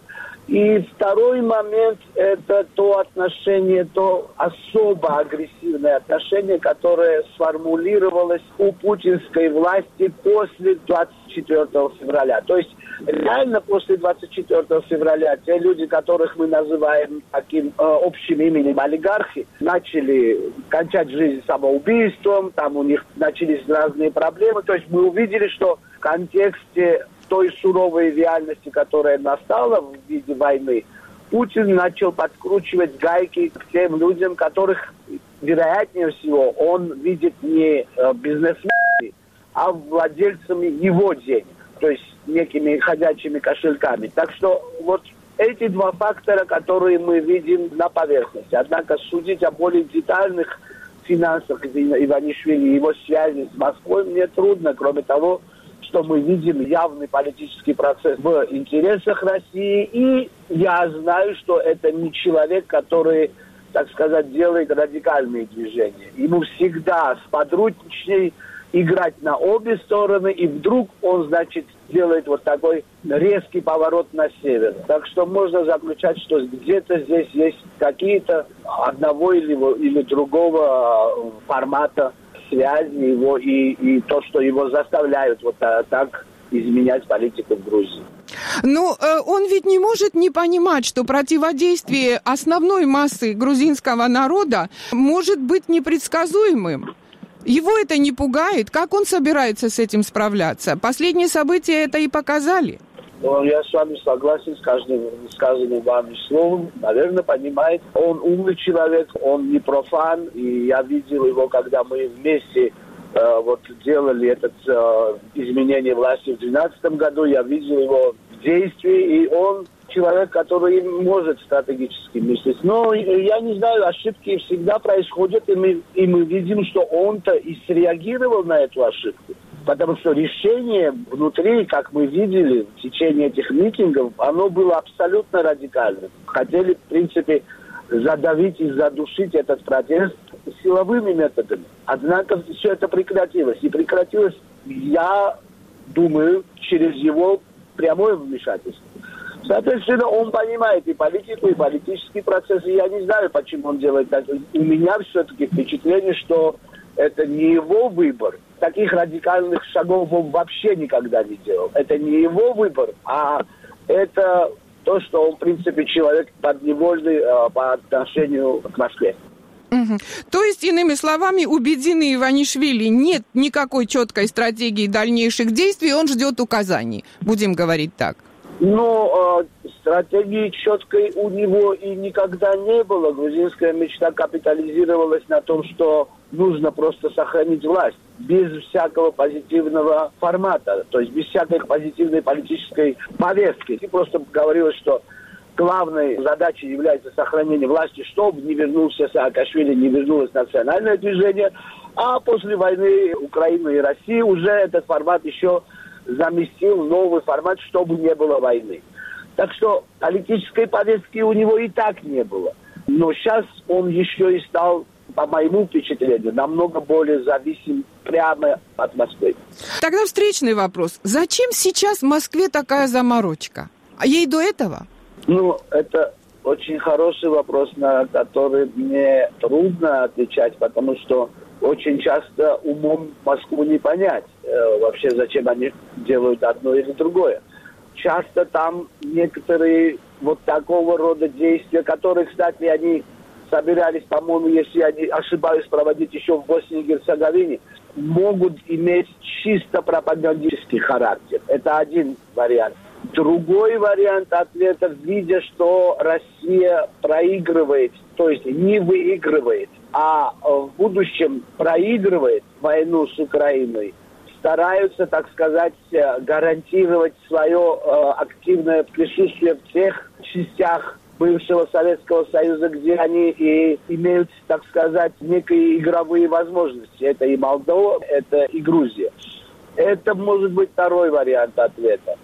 И второй момент – это то отношение, то особо агрессивное отношение, которое сформулировалось у путинской власти после двадцать четвёртого февраля. То есть реально после двадцать четвёртого февраля те люди, которых мы называем таким э, общим именем олигархи, начали кончать жизнь самоубийством, там у них начались разные проблемы. То есть мы увидели, что в контексте той суровой реальности, которая настала в виде войны, Путин начал подкручивать гайки к тем людям, которых, вероятнее всего, он видит не бизнесменами, а владельцами его денег, то есть некими ходячими кошельками. Так что вот эти два фактора, которые мы видим на поверхности. Однако судить о более детальных финансах Иванишвили и его связи с Москвой мне трудно, кроме того, что мы видим явный политический процесс в интересах России. И я знаю, что это не человек, который, так сказать, делает радикальные движения. Ему всегда сподручней играть на обе стороны, и вдруг он, значит, делает вот такой резкий поворот на север. Так что можно заключать, что где-то здесь есть какие-то одного или, или другого формата связи его и, и то, что его заставляют вот так изменять политику в Грузии. Но э, он ведь не может не понимать, что противодействие основной массы грузинского народа может быть непредсказуемым. Его это не пугает? Как он собирается с этим справляться? Последние события это и показали. Но я с вами согласен с каждым сказанным вами словом. Наверное, понимает. Он умный человек, он не профан. И я видел его, когда мы вместе э, вот, делали это э, изменение власти в две тысячи двенадцатом году. Я видел его в действии, и он человек, который может стратегически мыслить. Но я не знаю, ошибки всегда происходят, и мы, и мы видим, что он-то и среагировал на эту ошибку. Потому что решение внутри, как мы видели в течение этих митингов, оно было абсолютно радикальным. Хотели, в принципе, задавить и задушить этот протест силовыми методами. Однако все это прекратилось. И прекратилось, я думаю, через его прямое вмешательство. Соответственно, он понимает и политику, и политический процесс. И я не знаю, почему он делает так. У меня все-таки впечатление, что это не его выбор. Таких радикальных шагов он вообще никогда не делал. Это не его выбор, а это то, что он, в принципе, человек подневольный э, по отношению к Москве. Угу. То есть, иными словами, у Бедины Иванишвили нет никакой четкой стратегии дальнейших действий, он ждет указаний, будем говорить так. Ну, э, стратегии четкой у него и никогда не было. Грузинская мечта капитализировалась на том, что нужно просто сохранить власть без всякого позитивного формата, то есть без всякой позитивной политической повестки. И просто говорилось, что главной задачей является сохранение власти, чтобы не вернулся Саакашвили, не вернулось национальное движение, а после войны Украины и России уже этот формат еще заместил новый формат, чтобы не было войны. Так что политической повестки у него и так не было. Но сейчас он еще и стал, по моему впечатлению, намного более зависим прямо от Москвы. Тогда встречный вопрос. Зачем сейчас в Москве такая заморочка? А ей до этого? Ну, это очень хороший вопрос, на который мне трудно отвечать, потому что очень часто умом Москву не понять э, вообще, зачем они делают одно или другое. Часто там некоторые вот такого рода действия, которые, кстати, они собирались, по-моему, если я не ошибаюсь, проводить еще в Боснии и Герцеговине, могут иметь чисто пропагандистский характер. Это один вариант. Другой вариант ответа, видя, что Россия проигрывает, то есть не выигрывает, а в будущем проигрывает войну с Украиной, стараются, так сказать, гарантировать свое э, активное присутствие в тех частях бывшего Советского Союза, где они и имеют, так сказать, некие игровые возможности. Это и Молдова, это и Грузия. Это может быть второй вариант ответа.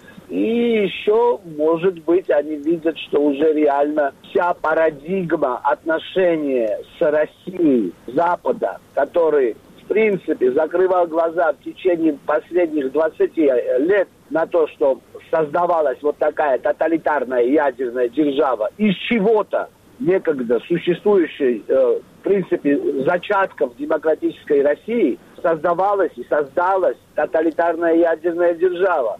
И еще, может быть, они видят, что уже реально вся парадигма отношения с Россией, Запада, который, в принципе, закрывал глаза в течение последних двадцати лет на то, что создавалась вот такая тоталитарная ядерная держава из чего-то некогда существующей, э, в принципе, зачатков демократической России, создавалась и создалась тоталитарная ядерная держава.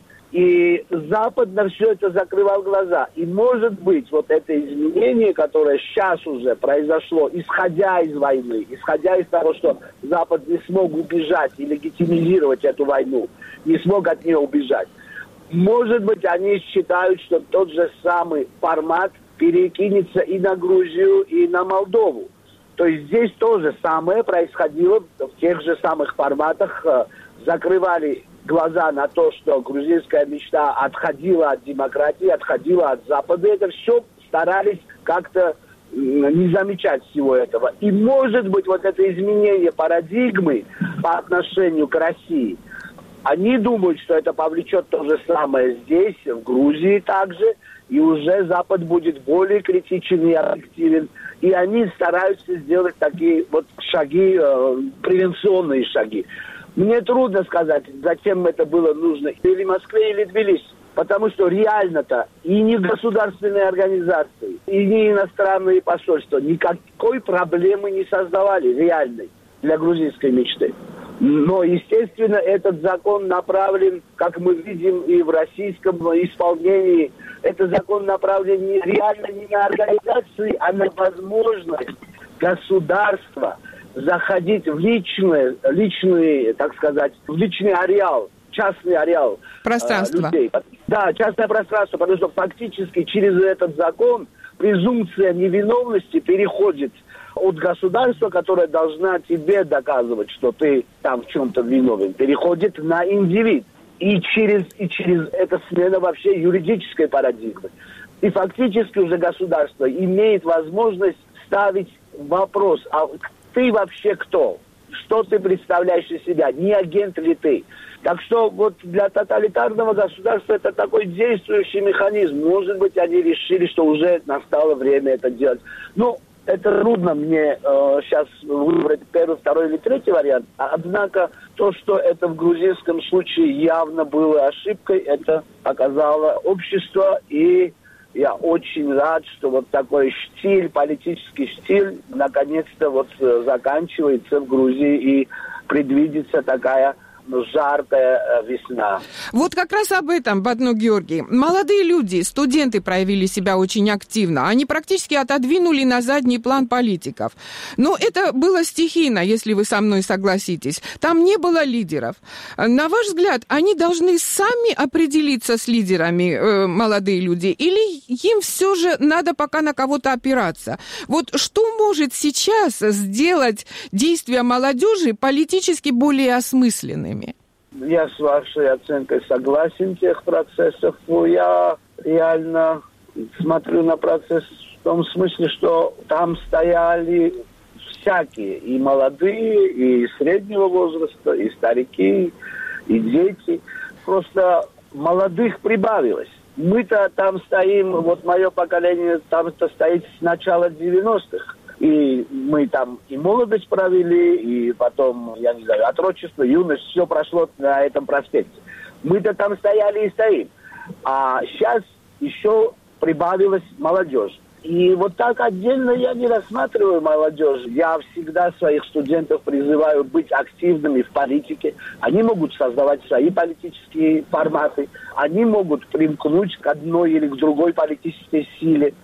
И Запад на все это закрывал глаза. И, может быть, вот это изменение, которое сейчас уже произошло, исходя из войны, исходя из того, что Запад не смог убежать и легитимизировать эту войну, не смог от нее убежать, может быть, они считают, что тот же самый формат перекинется и на Грузию, и на Молдову. То есть здесь то же самое происходило в тех же самых форматах. Закрывали глаза на то, что грузинская мечта отходила от демократии, отходила от Запада. Это все старались как-то не замечать всего этого. И, может быть, вот это изменение парадигмы по отношению к России, они думают, что это повлечет то же самое здесь, в Грузии также, и уже Запад будет более критичен и объективен. И они стараются сделать такие вот шаги, э, превенционные шаги. Мне трудно сказать, зачем это было нужно, или Москве, или Тбилиси. Потому что реально-то и не государственные организации, и не иностранные посольства никакой проблемы не создавали реальной для грузинской мечты. Но, естественно, этот закон направлен, как мы видим и в российском исполнении, этот закон направлен не, реально не на организации, а на возможность государства заходить в личное, личный, так сказать, в личный ареал частный ареал пространство. Э, людей. Да, частное пространство, потому что фактически через этот закон презумпция невиновности переходит от государства, которое должна тебе доказывать, что ты там в чем-то виновен, переходит на индивид. И через, и через это смена вообще юридической парадигмы. И фактически уже государство имеет возможность ставить вопрос, а ты вообще кто? Что ты представляешь из себя? Не агент ли ты? Так что вот для тоталитарного государства это такой действующий механизм. Может быть, они решили, что уже настало время это делать. Ну, это трудно мне э, сейчас выбрать первый, второй или третий вариант. Однако то, что это в грузинском случае явно было ошибкой, это показало общество. И я очень рад, что вот такой штиль, политический штиль, наконец-то вот заканчивается в Грузии и предвидится такая жаркая весна. Вот как раз об этом, Батну Георгий. Молодые люди, студенты проявили себя очень активно. Они практически отодвинули на задний план политиков. Но это было стихийно, если вы со мной согласитесь. Там не было лидеров. На ваш взгляд, они должны сами определиться с лидерами, э, молодые люди, или им все же надо пока на кого-то опираться? Вот что может сейчас сделать действия молодежи политически более осмысленными? Я с вашей оценкой согласен тех процессов. Я реально смотрю на процесс в том смысле, что там стояли всякие, и молодые, и среднего возраста, и старики, и дети. Просто молодых прибавилось. Мы-то там стоим, вот мое поколение там-то стоит с начала девяностых. И мы там и молодость провели, и потом, я не знаю, отрочество, юность, все прошло на этом проспекте. Мы-то там стояли и стоим. А сейчас еще прибавилась молодежь. И вот так отдельно я не рассматриваю молодежь. Я всегда своих студентов призываю быть активными в политике. Они могут создавать свои политические форматы. Они могут примкнуть к одной или к другой политической силе.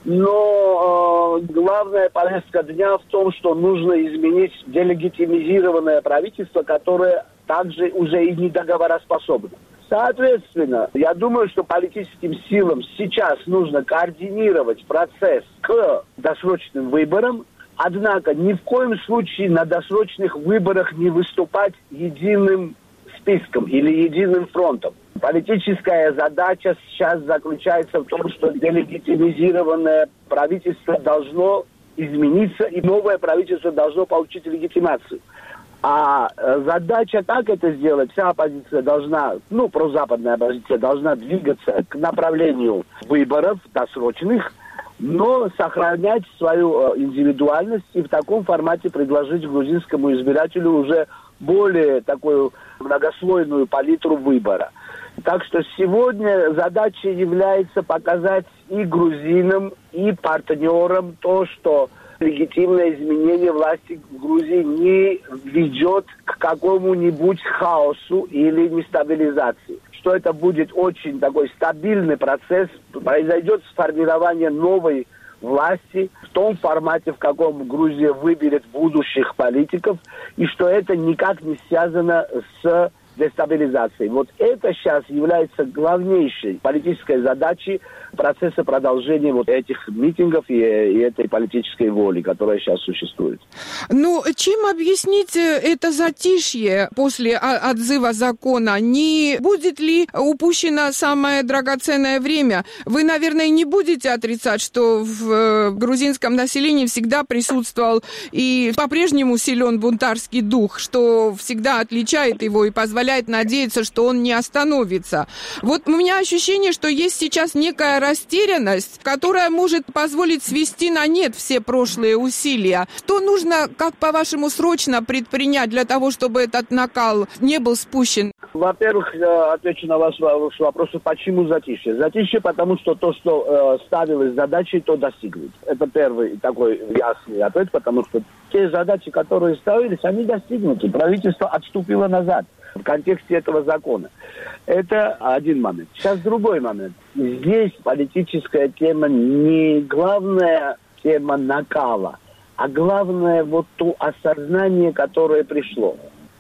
Но э, главная повестка дня в том, что нужно изменить делегитимизированное правительство, которое также уже и не договороспособно. Соответственно, я думаю, что политическим силам сейчас нужно координировать процесс к досрочным выборам, однако ни в коем случае на досрочных выборах не выступать единым списком или единым фронтом. Политическая задача сейчас заключается в том, что делегитимизированное правительство должно измениться, и новое правительство должно получить легитимацию. А задача, как это сделать, вся оппозиция должна, ну, прозападная оппозиция должна двигаться к направлению выборов досрочных, но сохранять свою индивидуальность и в таком формате предложить грузинскому избирателю уже более такую многослойную палитру выбора. Так что сегодня задачей является показать и грузинам, и партнерам то, что легитимное изменение власти в Грузии не ведет к какому-нибудь хаосу или нестабилизации. Что это будет очень такой стабильный процесс, произойдет сформирование новой власти в том формате, в каком Грузия выберет будущих политиков, и что это никак не связано с дестабилизацией. Вот это сейчас является главнейшей политической задачей процесса продолжения вот этих митингов и, и этой политической воли, которая сейчас существует. Ну, чем объяснить это затишье после отзыва закона? Не будет ли упущено самое драгоценное время? Вы, наверное, не будете отрицать, что в грузинском населении всегда присутствовал и по-прежнему силен бунтарский дух, что всегда отличает его и позволяет надеяться, что он не остановится. Вот у меня ощущение, что есть сейчас некая растерянность, которая может позволить свести на нет все прошлые усилия. Что нужно, как по-вашему, срочно предпринять для того, чтобы этот накал не был спущен? Во-первых, я отвечу на ваш вопрос, почему затишье. Затишье, потому что то, что э, ставилось задачей, то достигнут. Это первый такой ясный ответ, потому что те задачи, которые ставились, они достигнуты. Правительство отступило назад в контексте этого закона. Это один момент. Сейчас другой момент. Здесь политическая тема не главная тема накала, а главное вот то осознание, которое пришло.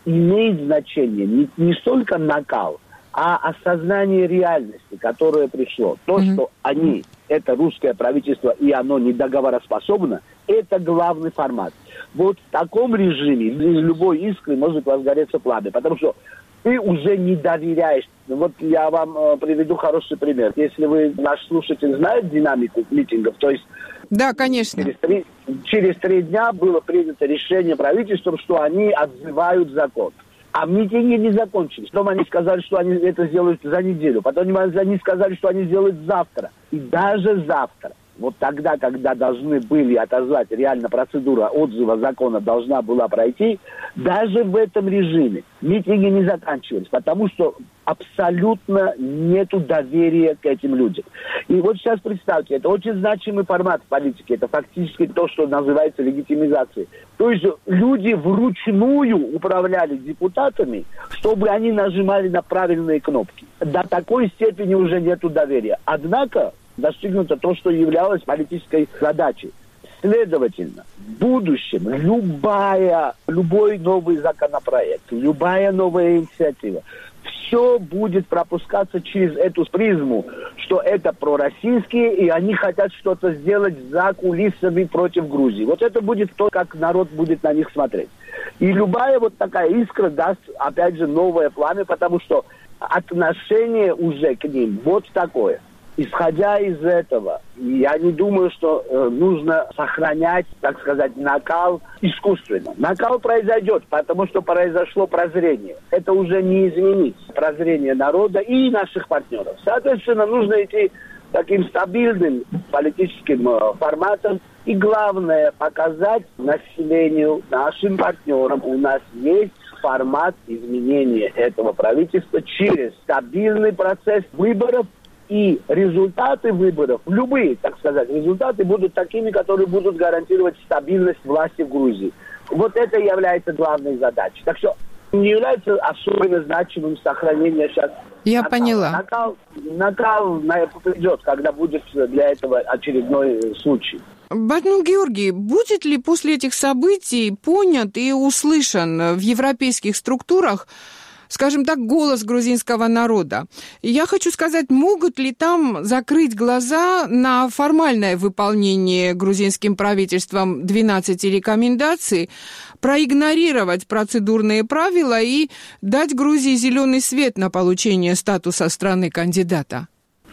имеет значение не, не столько накал, а осознание реальности, которое пришло. То, mm-hmm. что они, это русское правительство, и оно недоговороспособно, это главный формат. Вот в таком режиме из любой искры может возгореться пламя, потому что ты уже не доверяешь. Вот я вам э, приведу хороший пример. Если вы, наш слушатель, знает динамику митингов, то есть... Да, конечно. Через три, через три дня было принято решение правительством, что они отзывают закон. А митинги не закончились. Потом они сказали, что они это сделают за неделю. Потом они сказали, что они сделают завтра. И даже завтра, вот тогда, когда должны были отозвать, реально процедура отзыва закона должна была пройти, даже в этом режиме митинги не заканчивались, потому что абсолютно нету доверия к этим людям. И вот сейчас представьте, это очень значимый формат политики, это фактически то, что называется легитимизацией. То есть люди вручную управляли депутатами, чтобы они нажимали на правильные кнопки. До такой степени уже нету доверия. Однако достигнуто то, что являлось политической задачей. Следовательно, в будущем любая, любой новый законопроект, любая новая инициатива, все будет пропускаться через эту призму, что это пророссийские, и они хотят что-то сделать за кулисами против Грузии. Вот это будет то, как народ будет на них смотреть. И любая вот такая искра даст, опять же, новое пламя, потому что отношение уже к ним вот такое. Исходя из этого, я не думаю, что э, нужно сохранять, так сказать, накал искусственно. Накал произойдет, потому что произошло прозрение. Это уже не изменить. Прозрение народа и наших партнеров. Соответственно, нужно идти таким стабильным политическим э, форматом. И главное, показать населению, нашим партнерам, у нас есть формат изменения этого правительства через стабильный процесс выборов. И результаты выборов, любые, так сказать, результаты будут такими, которые будут гарантировать стабильность власти в Грузии. Вот это является главной задачей. Так что не является особенно значимым сохранение сейчас. Я накал. поняла. Накал, накал придет, когда будет для этого очередной случай. Батмун Георгий, будет ли после этих событий понят и услышан в европейских структурах, скажем так, голос грузинского народа? И я хочу сказать, могут ли там закрыть глаза на формальное выполнение грузинским правительством двенадцати рекомендаций, проигнорировать процедурные правила и дать Грузии зеленый свет на получение статуса страны-кандидата?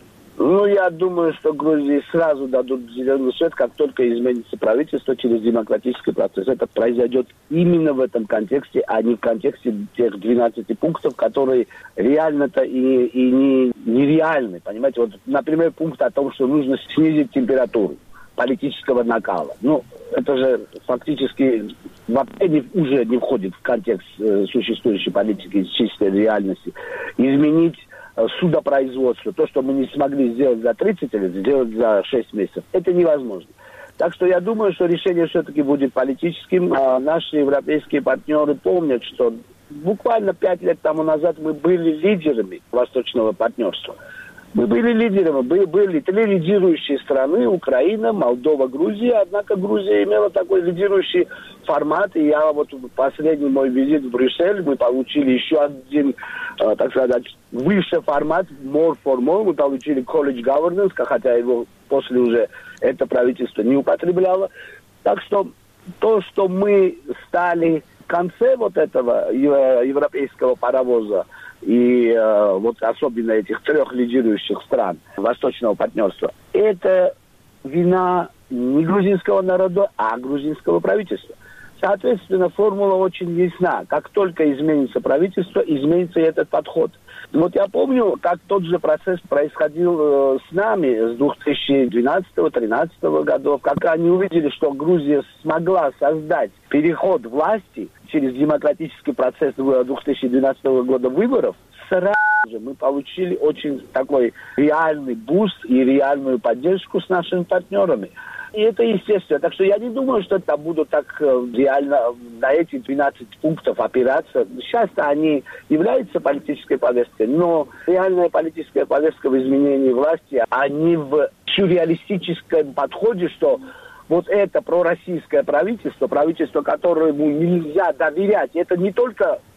Ну, я думаю, что Грузии сразу дадут зеленый свет, как только изменится правительство через демократический процесс. Это произойдет именно в этом контексте, а не в контексте тех двенадцати пунктов, которые реально-то и, и не, нереальны. Понимаете, вот, например, пункт о том, что нужно снизить температуру политического накала. Ну, это же фактически вообще не, уже не входит в контекст э, существующей политики, чистой реальности. Изменить судопроизводство, то, что мы не смогли сделать за тридцать лет, сделать за шесть месяцев, это невозможно. Так что я думаю, что решение все-таки будет политическим. А наши европейские партнеры помнят, что буквально пять лет тому назад мы были лидерами восточного партнерства. Мы были лидерами, были, были три лидирующие страны: Украина, Молдова, Грузия. Однако Грузия имела такой лидирующий формат. И я вот в последний мой визит в Брюссель, мы получили еще один, э, так сказать, выше формат, more for more. Мы получили college governance, хотя его после уже это правительство не употребляло. Так что то, что мы стали в конце вот этого европейского паровоза, и э, вот особенно этих трех лидирующих стран восточного партнерства, это вина не грузинского народа, а грузинского правительства. Соответственно, формула очень ясна. Как только изменится правительство, изменится и этот подход. Вот я помню, как тот же процесс происходил э, с нами с две тысячи двенадцатого — две тысячи тринадцатого годов, как они увидели, что Грузия смогла создать переход власти через демократический процесс две тысячи двенадцатого года выборов, сразу же мы получили очень такой реальный буст и реальную поддержку с нашими партнерами. И это естественно. Так что я не думаю, что там будут так реально на эти двенадцать пунктов опираться. Сейчас-то они являются политической повесткой, но реальная политическая повестка в изменении власти, а не в сюрреалистическом подходе, что вот это пророссийское правительство, правительство, которому нельзя доверять, это не только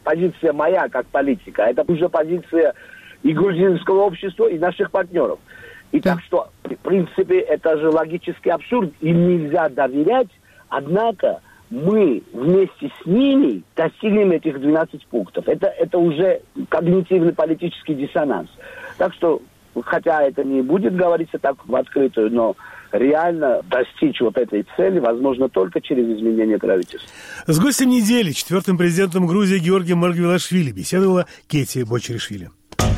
позиция моя как политика, это уже позиция и грузинского общества, и наших партнеров. И так что, в принципе, это же логический абсурд. Им нельзя доверять, однако мы вместе с ними достигнем этих двенадцати пунктов. Это, это уже когнитивный политический диссонанс. Так что, хотя это не будет говориться так в открытую, но реально достичь вот этой цели возможно только через изменение правительства. С гостем недели, четвертым президентом Грузии Георгием Маргвелашвили, беседовала Кети Бочеришвили.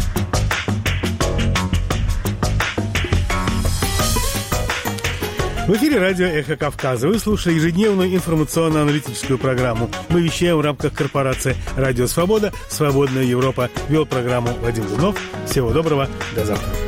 В эфире радио «Эхо Кавказа». Вы слушали ежедневную информационно-аналитическую программу. Мы вещаем в рамках корпорации «Радио Свобода». «Свободная Европа». Вел программу Вадим Лунов. Всего доброго. До завтра.